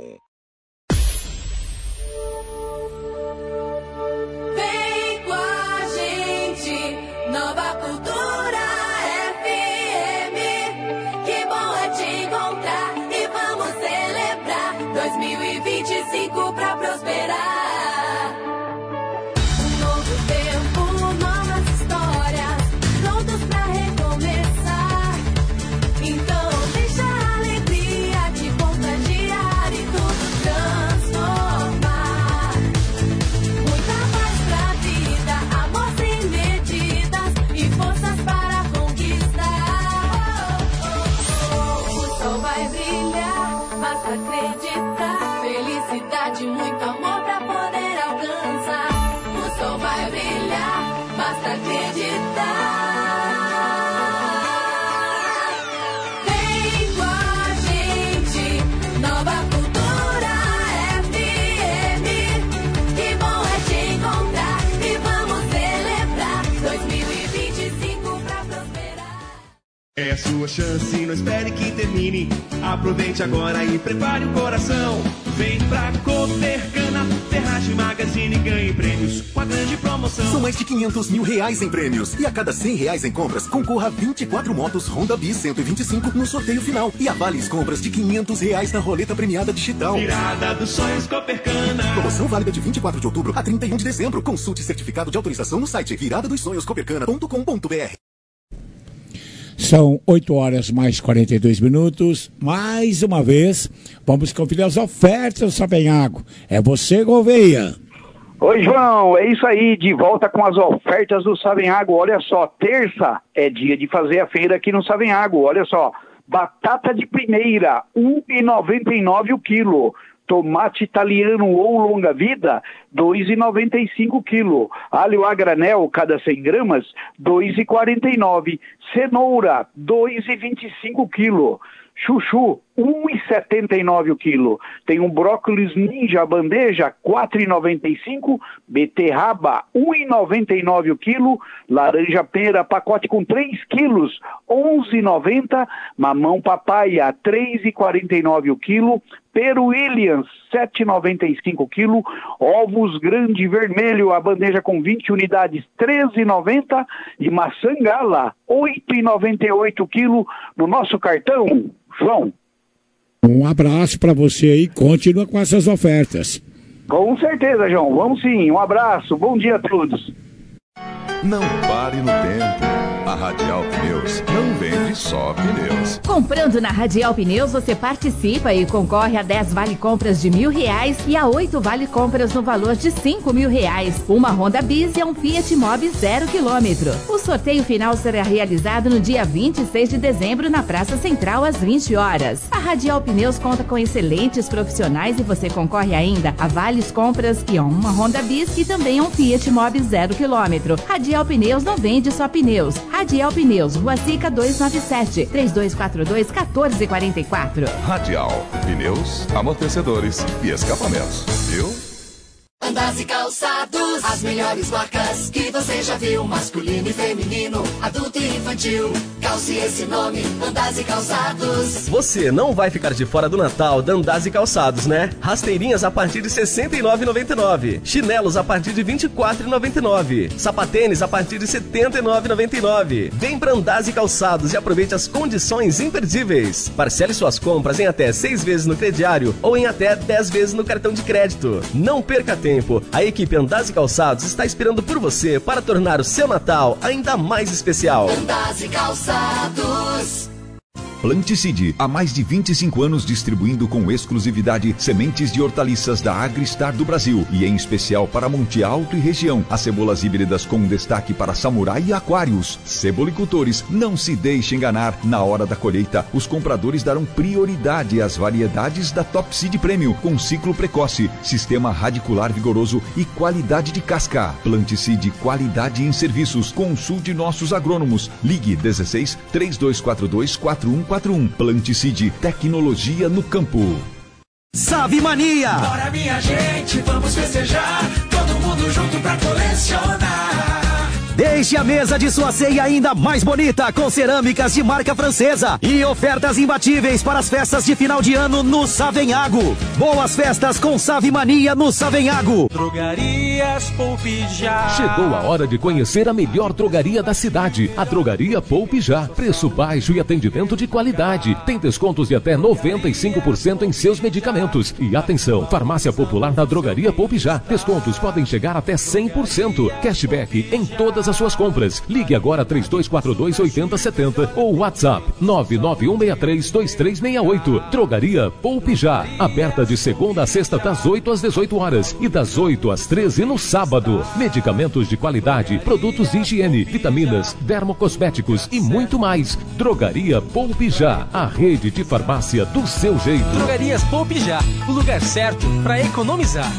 Vem com a gente, Nova Cultura F M. Que bom é te encontrar e vamos celebrar dois mil e vinte e cinco pra prosperar. Um novo tempo, novas histórias, prontos pra recomeçar. Então deixa a alegria te contagiar e tudo transformar. Muita paz pra vida, amor sem medidas e forças para conquistar. O sol vai brilhar, basta acreditar. Felicidade, muito amor pra poder alcançar. O sol vai brilhar, basta acreditar. Vem com a gente, Nova Cultura F M. Que bom é te encontrar e vamos celebrar dois mil e vinte e cinco pra prosperar. É a sua chance, não espere que termine. Aproveite agora e prepare o coração. Vem pra Copercana, Ferragem Magazine e ganhe prêmios com a grande promoção. São mais de quinhentos mil reais em prêmios. E a cada cem reais em compras, concorra a vinte e quatro motos Honda Bis cento e vinte e cinco no sorteio final. E avales compras de quinhentos reais na roleta premiada digital. Virada dos sonhos Copercana. Promoção válida de vinte e quatro de outubro a trinta e um de dezembro. Consulte certificado de autorização no site virada dos sonhos copercana ponto com ponto br. São oito horas mais quarenta e dois minutos. Mais uma vez, vamos conferir as ofertas do Savenhago. É você, Gouveia. Oi, João, é isso aí, de volta com as ofertas do Savenhago. Olha só, terça é dia de fazer a feira aqui no Savenhago. Olha só, batata de primeira, um real e noventa e nove centavos o quilo. Tomate italiano ou longa-vida, dois reais e noventa e cinco centavos o quilo. Alho a granel, cada cem gramas, dois reais e quarenta e nove centavos. Cenoura, dois reais e vinte e cinco centavos o quilo. Chuchu, um real e setenta e nove centavos o quilo. Tem um brócolis ninja bandeja, quatro reais e noventa e cinco centavos. Beterraba, um real e noventa e nove centavos o quilo. Laranja pera, pacote com três quilos, onze reais e noventa centavos. Mamão papaya, três reais e quarenta e nove centavos o quilo. Peru Williams, sete reais e noventa e cinco centavos o quilo. Ovos grande vermelho, a bandeja com vinte unidades, treze reais e noventa centavos. E maçã gala, oito reais e noventa e oito centavos o quilo. No nosso cartão, João. Um abraço para você aí, continua com essas ofertas. Com certeza, João. Vamos sim. Um abraço. Bom dia a todos. Não pare no tempo. A Radial Pneus não vende só pneus. Comprando na Radial Pneus, você participa e concorre a dez vale-compras de mil reais e a oito vale-compras no valor de cinco mil reais. Uma Honda Bis e um Fiat Mobi zero quilômetro. O sorteio final será realizado no dia vinte e seis de dezembro na Praça Central às vinte horas. A Radial Pneus conta com excelentes profissionais e você concorre ainda a vales compras e a uma Honda Bis e também a um Fiat Mobi zero quilômetro. Radial Pneus não vende só pneus. Radial Pneus, Rua Sica duzentos e noventa e sete, três dois quatro dois, um quatro quatro quatro. Radial, pneus, amortecedores e escapamentos, viu? Andas e calçados, as melhores marcas que você já viu, masculino e feminino, adulto e infantil. Calce esse nome, Andas e Calçados. Você não vai ficar de fora do Natal da Andas e Calçados, né? Rasteirinhas a partir de sessenta e nove reais e noventa e nove centavos. Chinelos a partir de vinte e quatro reais e noventa e nove centavos. Sapatênis a partir de setenta e nove reais e noventa e nove centavos. Vem pra Andas e Calçados e aproveite as condições imperdíveis. Parcele suas compras em até seis vezes no crediário ou em até dez vezes no cartão de crédito. Não perca tempo. A equipe Andas e Calçados está esperando por você para tornar o seu Natal ainda mais especial. Andas e Calçados. Planticide, há mais de vinte e cinco anos distribuindo com exclusividade sementes de hortaliças da Agristar do Brasil e em especial para Monte Alto e região. As cebolas híbridas com destaque para Samurai e Aquários. Cebolicultores, não se deixe enganar. Na hora da colheita, os compradores darão prioridade às variedades da Top Seed Premium com ciclo precoce, sistema radicular vigoroso e qualidade de casca. Planticide, qualidade em serviços. Consulte nossos agrônomos. Ligue dezesseis, três dois quatro dois, quatro um quatro um. Planticide, tecnologia no campo. Save Mania! Bora minha gente, vamos festejar, todo mundo junto pra colecionar. Deixe a mesa de sua ceia ainda mais bonita com cerâmicas de marca francesa e ofertas imbatíveis para as festas de final de ano no Savenhago. Boas festas com Save Mania no Savenhago. Drogarias Poupe Já. Chegou a hora de conhecer a melhor drogaria da cidade, a Drogaria Poupe Já. Preço baixo e atendimento de qualidade. Tem descontos de até noventa e cinco por cento em seus medicamentos. E atenção, farmácia popular na Drogaria Poupe Já. Descontos podem chegar até cem por cento. Cashback em todas as suas compras. Ligue agora três dois quatro dois, oito zero sete zero ou WhatsApp nove nove um seis três, dois três seis oito. Drogaria Poupe Já. Aberta de segunda a sexta das oito às dezoito horas e das oito às treze no sábado. Medicamentos de qualidade, produtos de higiene, vitaminas, dermocosméticos e muito mais. Drogaria Poupe Já. A rede de farmácia do seu jeito. Drogarias Poupe Já. O lugar certo para economizar.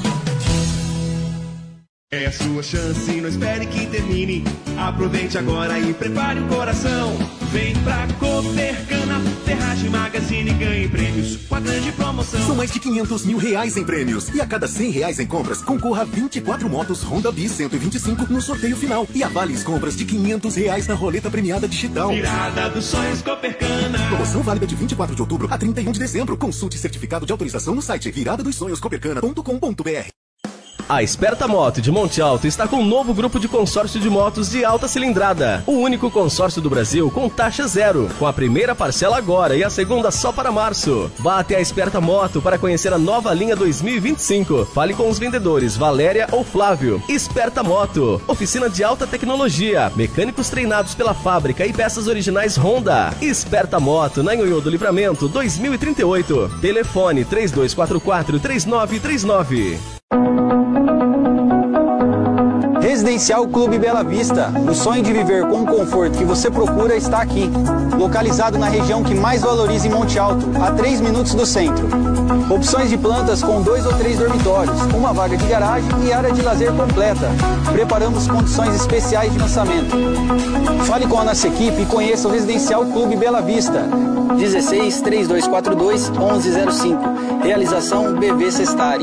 É a sua chance, não espere que termine. Aproveite agora e prepare o coração. Vem pra Copercana, Ferragem Magazine, ganhe prêmios com a grande promoção. São mais de quinhentos mil reais em prêmios. E a cada cem reais em compras, concorra a vinte e quatro motos Honda Bis cento e vinte e cinco no sorteio final. E a vales compras de quinhentos reais na roleta premiada digital. Virada dos sonhos Copercana. Promoção válida de vinte e quatro de outubro a trinta e um de dezembro. Consulte certificado de autorização no site virada dos sonhos copercana ponto com ponto br. A Esperta Moto de Monte Alto está com um novo grupo de consórcio de motos de alta cilindrada. O único consórcio do Brasil com taxa zero, com a primeira parcela agora e a segunda só para março. Vá até a Esperta Moto para conhecer a nova linha dois mil e vinte e cinco. Fale com os vendedores Valéria ou Flávio. Esperta Moto, oficina de alta tecnologia, mecânicos treinados pela fábrica e peças originais Honda. Esperta Moto, na Nhonhô do Livramento, dois mil e trinta e oito. Telefone três dois quatro quatro, três nove três nove. Residencial Clube Bela Vista. O sonho de viver com o conforto que você procura está aqui. Localizado na região que mais valoriza em Monte Alto, a três minutos do centro. Opções de plantas com dois ou três dormitórios, uma vaga de garagem e área de lazer completa. Preparamos condições especiais de lançamento. Fale com a nossa equipe e conheça o Residencial Clube Bela Vista. dezesseis, três dois quatro dois, onze zero cinco. Realização B V Sestari.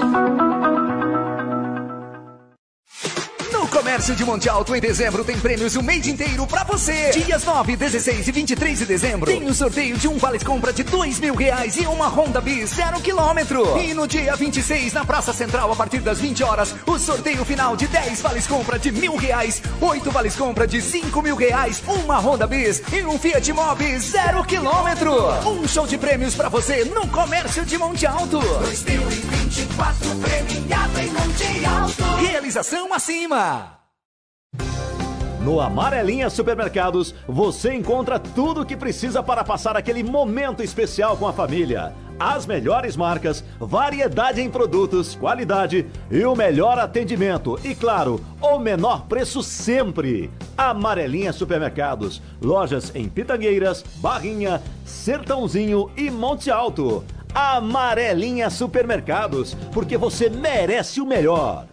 Comércio de Monte Alto em dezembro tem prêmios o mês inteiro pra você. Dias nove, dezesseis e vinte e três de dezembro tem o sorteio de um vale compra de dois mil reais e uma Honda Bis zero quilômetro. E no dia vinte e seis, na Praça Central, a partir das vinte horas, o sorteio final de dez vales compra de mil reais, oito vales compra de cinco mil reais, uma Honda Bis e um Fiat Mobi zero quilômetro. Um show de prêmios pra você no Comércio de Monte Alto. dois mil e vinte e quatro premiado em Monte Alto. Realização acima. No Amarelinha Supermercados, você encontra tudo o que precisa para passar aquele momento especial com a família. As melhores marcas, variedade em produtos, qualidade e o melhor atendimento. E claro, o menor preço sempre. Amarelinha Supermercados, lojas em Pitangueiras, Barrinha, Sertãozinho e Monte Alto. Amarelinha Supermercados, porque você merece o melhor.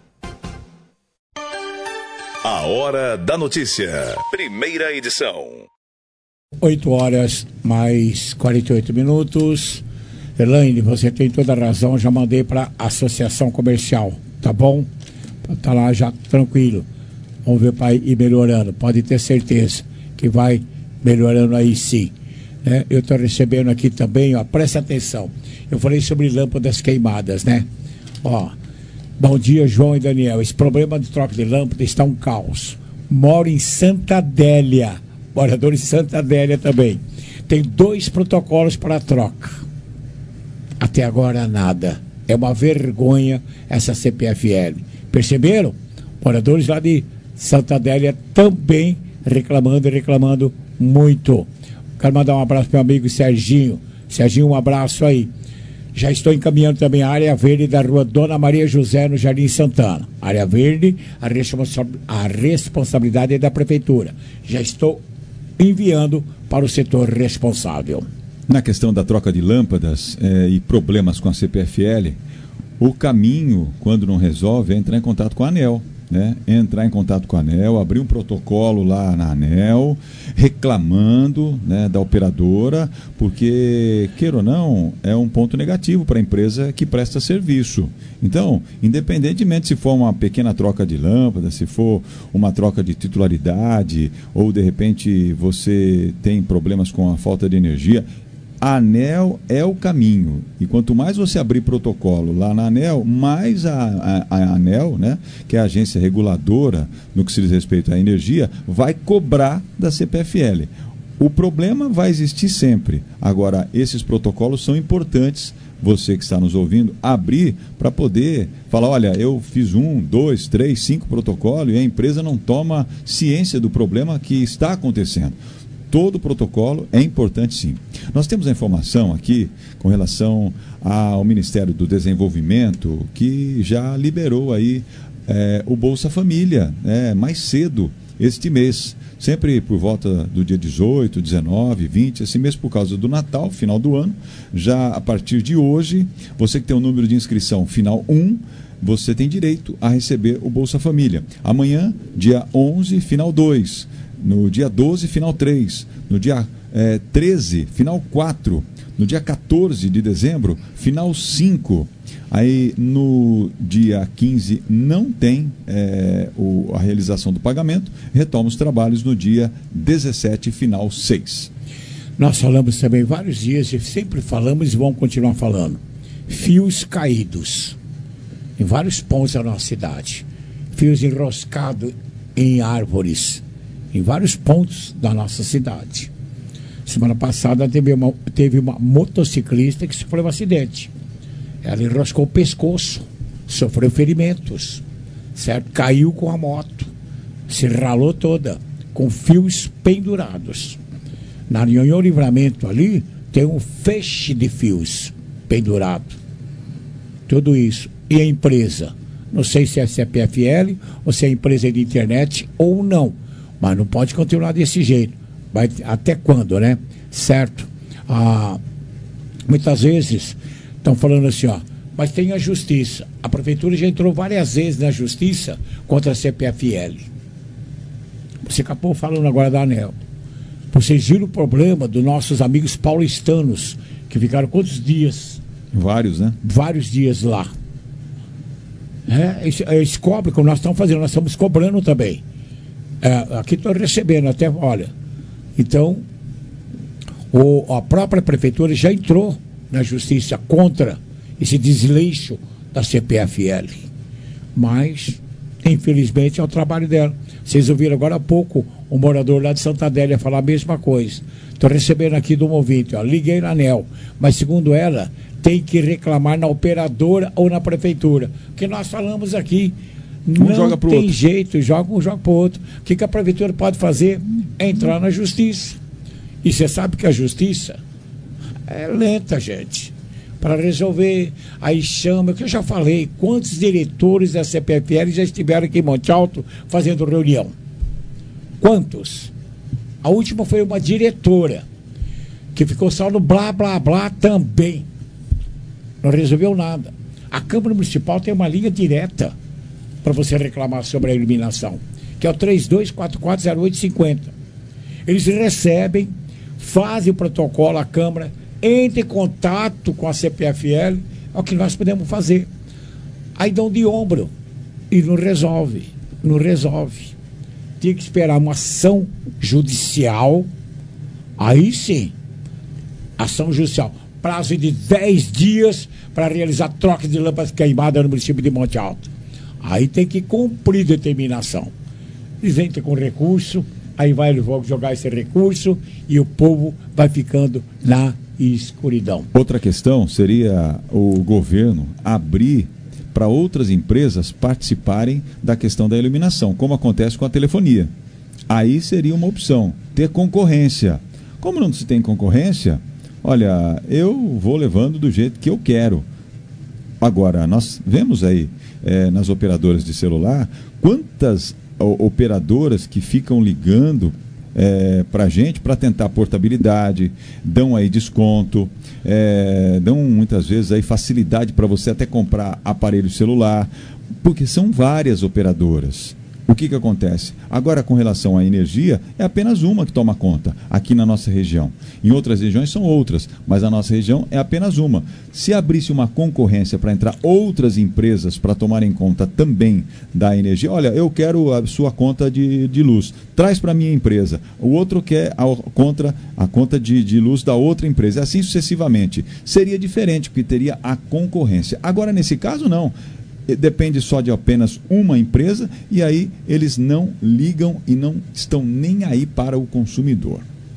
A Hora da Notícia, primeira edição. oito horas mais quarenta e oito minutos. Elaine, você tem toda a razão, já mandei para a Associação Comercial, tá bom? Tá lá já tranquilo. Vamos ver para ir melhorando, pode ter certeza que vai melhorando aí sim. Né? Eu estou recebendo aqui também, ó, preste atenção. Eu falei sobre lâmpadas queimadas, né? Ó. Bom dia, João e Daniel. Esse problema de troca de lâmpada está um caos. Moro em Santa Adélia. Morador em Santa Adélia também. Tem dois protocolos para a troca. Até agora nada. É uma vergonha essa C P F L. Perceberam? Moradores lá de Santa Adélia também reclamando e reclamando muito. Quero mandar um abraço para meu amigo Serginho. Serginho, um abraço aí. Já estou encaminhando também a área verde da rua Dona Maria José, no Jardim Santana. Área verde, a, responsa- a responsabilidade é da prefeitura. Já estou enviando para o setor responsável. Na questão da troca de lâmpadas eh, e problemas com a C P F L, o caminho, quando não resolve, é entrar em contato com a ANEEL. Né? Entrar em contato com a ANEEL, abrir um protocolo lá na ANEEL, reclamando, né, da operadora, porque, queira ou não, é um ponto negativo para a empresa que presta serviço. Então, independentemente se for uma pequena troca de lâmpada, se for uma troca de titularidade, ou de repente você tem problemas com a falta de energia, a ANEEL é o caminho. E quanto mais você abrir protocolo lá na ANEEL, mais a, a, a ANEEL, né, que é a agência reguladora no que se diz respeito à energia, vai cobrar da C P F L. O problema vai existir sempre. Agora, esses protocolos são importantes, você que está nos ouvindo, abrir para poder falar, olha, eu fiz um, dois, três, cinco protocolos e a empresa não toma ciência do problema que está acontecendo. Todo protocolo é importante, sim. Nós temos a informação aqui com relação ao Ministério do Desenvolvimento, que já liberou aí é, o Bolsa Família, é, mais cedo este mês. Sempre por volta do dia dezoito, dezenove, vinte, esse mês por causa do Natal, final do ano. Já a partir de hoje, você que tem o número de inscrição final um, você tem direito a receber o Bolsa Família. Amanhã, dia onze, final dois. No dia doze, final três. No dia é, treze, final quatro. No dia quatorze de dezembro, final cinco. Aí no dia quinze não tem é, o, a realização do pagamento. Retoma os trabalhos no dia dezessete, final seis. Nós falamos também vários dias e sempre falamos e vamos continuar falando. Fios caídos em vários pontos da nossa cidade. Fios enroscados em árvores em vários pontos da nossa cidade. Semana passada teve uma, teve uma motociclista que sofreu um acidente. Ela enroscou o pescoço, sofreu ferimentos, certo? Caiu com a moto, se ralou toda, com fios pendurados. Na Nhonhô Livramento ali, tem um feixe de fios pendurado. Tudo isso. E a empresa Não sei se é C P F L ou se é empresa de internet ou não. Mas não pode continuar desse jeito. Vai, até quando, né? Certo? Ah, muitas vezes estão falando assim, ó, mas tem a justiça. A prefeitura já entrou várias vezes na justiça contra a C P F L. Você acabou falando agora da ANEEL. Vocês viram o problema dos nossos amigos paulistanos, que ficaram quantos dias? Vários, né? Vários dias lá. É, eles, eles cobram, como nós estamos fazendo, nós estamos cobrando também. É, aqui estou recebendo até, olha. Então, o, a própria prefeitura já entrou na justiça contra esse desleixo da C P F L. Mas, infelizmente, é o trabalho dela. Vocês ouviram agora há pouco um morador lá de Santa Adélia falar a mesma coisa. Estou recebendo aqui de um ouvinte, ó, liguei na ANEEL, mas segundo ela, tem que reclamar na operadora ou na prefeitura. Porque nós falamos aqui, um não joga pro tem outro. jeito, joga um, joga para o outro. O que, que a prefeitura pode fazer? É entrar na justiça. E você sabe que a justiça é lenta, gente. Para resolver, aí chama, que eu já falei, quantos diretores da C P F L já estiveram aqui em Monte Alto fazendo reunião? Quantos? A última foi uma diretora, que ficou só no blá, blá, blá também. Não resolveu nada. A Câmara Municipal tem uma linha direta para você reclamar sobre a eliminação, que é o três dois quatro quatro zero oito cinco zero. Eles recebem, fazem o protocolo, a Câmara entra em contato com a C P F L, é o que nós podemos fazer. Aí dão de ombro e não resolve, não resolve. Tinha que esperar uma ação judicial, aí sim, ação judicial, prazo de dez dias para realizar troca de lâmpadas queimadas no município de Monte Alto. Aí tem que cumprir determinação. Eles entram com recurso, aí vai jogar esse recurso e o povo vai ficando na escuridão. Outra questão seria o governo abrir para outras empresas participarem da questão da iluminação, como acontece com a telefonia. Aí seria uma opção, ter concorrência. Como não se tem concorrência, olha, eu vou levando do jeito que eu quero. Agora, nós vemos aí é, nas operadoras de celular, quantas operadoras que ficam ligando É, para a gente, para tentar portabilidade, dão aí desconto, é, dão muitas vezes aí facilidade para você até comprar aparelho celular, porque são várias operadoras. O que que acontece? Agora, com relação à energia, é apenas uma que toma conta aqui na nossa região. Em outras regiões são outras, mas a nossa região é apenas uma. Se abrisse uma concorrência para entrar outras empresas para tomarem conta também da energia, olha, eu quero a sua conta de, de luz, traz para a minha empresa. O outro quer a, contra, a conta de, de luz da outra empresa, assim sucessivamente. Seria diferente, porque teria a concorrência. Agora, nesse caso, não. Depende só de apenas uma empresa e aí eles não ligam e não estão nem aí para o consumidor.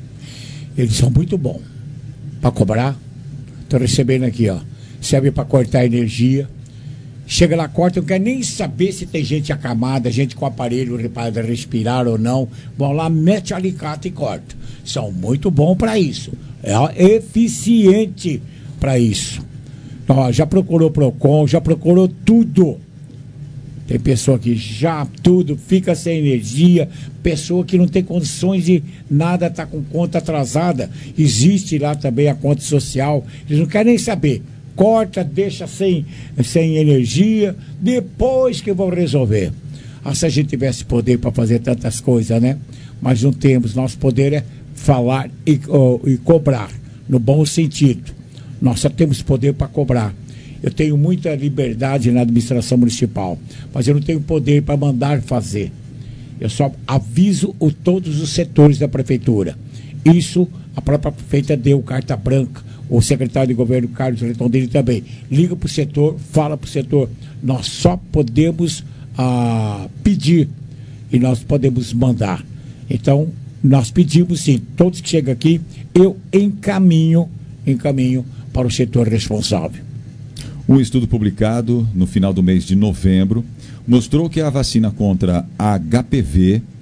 Eles são muito bons para cobrar. Estou recebendo aqui, ó, serve para cortar energia. Chega lá, corta, não quer nem saber se tem gente acamada, gente com aparelho para respirar ou não. Vão lá, mete o alicate e corta. São muito bons para isso. É eficiente para isso. Ó, já procurou Procon, já procurou tudo. Tem pessoa que já tudo, fica sem energia, pessoa que não tem condições de nada, está com conta atrasada. Existe lá também a conta social, eles não querem nem saber. Corta, deixa sem, sem energia, depois que vão resolver. Ah, se a gente tivesse poder para fazer tantas coisas, né? Mas não temos, nosso poder é falar e, oh, e cobrar, no bom sentido. Nós só temos poder para cobrar. Eu tenho muita liberdade na administração municipal, mas eu não tenho poder para mandar fazer. Eu só aviso o, todos os setores da prefeitura. Isso a própria prefeita deu carta branca, o secretário de governo Carlos Retondini também. Liga para o setor, fala para o setor. Nós só podemos ah, pedir e nós podemos mandar. Então, nós pedimos sim, todos que chegam aqui, eu encaminho, encaminho para o setor responsável. Um estudo publicado no final do mês de novembro mostrou que a vacina contra a H P V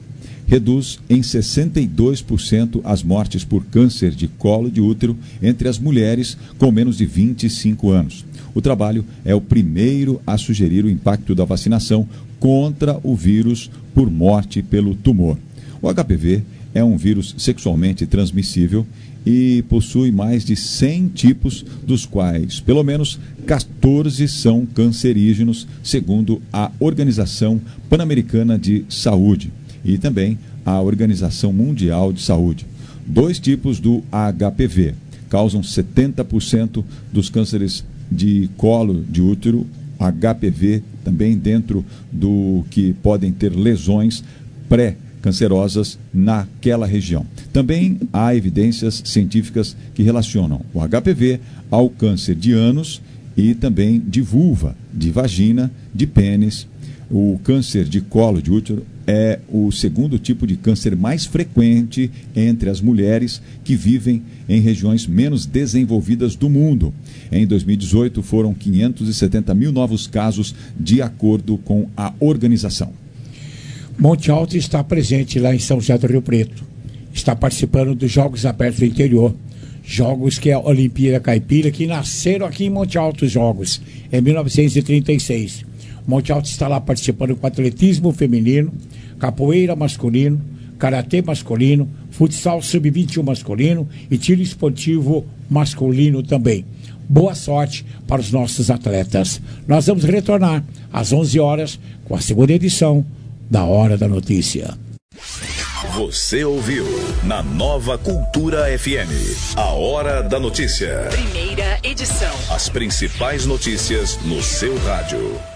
reduz em sessenta e dois por cento as mortes por câncer de colo de útero entre as mulheres com menos de vinte e cinco anos. O trabalho é o primeiro a sugerir o impacto da vacinação contra o vírus por morte pelo tumor. O H P V é um vírus sexualmente transmissível e possui mais de cem tipos, dos quais pelo menos quatorze são cancerígenos, segundo a Organização Pan-Americana de Saúde e também a Organização Mundial de Saúde. Dois tipos do H P V causam setenta por cento dos cânceres de colo de útero, H P V também dentro do que podem ter lesões pré-cancerosas naquela região. Também há evidências científicas que relacionam o H P V ao câncer de ânus e também de vulva, de vagina, de pênis. O câncer de colo de útero é o segundo tipo de câncer mais frequente entre as mulheres que vivem em regiões menos desenvolvidas do mundo. Em dois mil e dezoito, foram quinhentos e setenta mil novos casos, de acordo com a organização. Monte Alto está presente lá em São José do Rio Preto. Está participando dos Jogos Abertos do Interior. Jogos que é a Olimpíada Caipira, que nasceram aqui em Monte Alto, os Jogos, em mil novecentos e trinta e seis. Monte Alto está lá participando com atletismo feminino, capoeira masculino, karatê masculino, futsal sub vinte e um masculino e tiro esportivo masculino também. Boa sorte para os nossos atletas. Nós vamos retornar às onze horas com a segunda edição da Hora da Notícia. Você ouviu na Nova Cultura F M, a Hora da Notícia. Primeira edição. As principais notícias no seu rádio.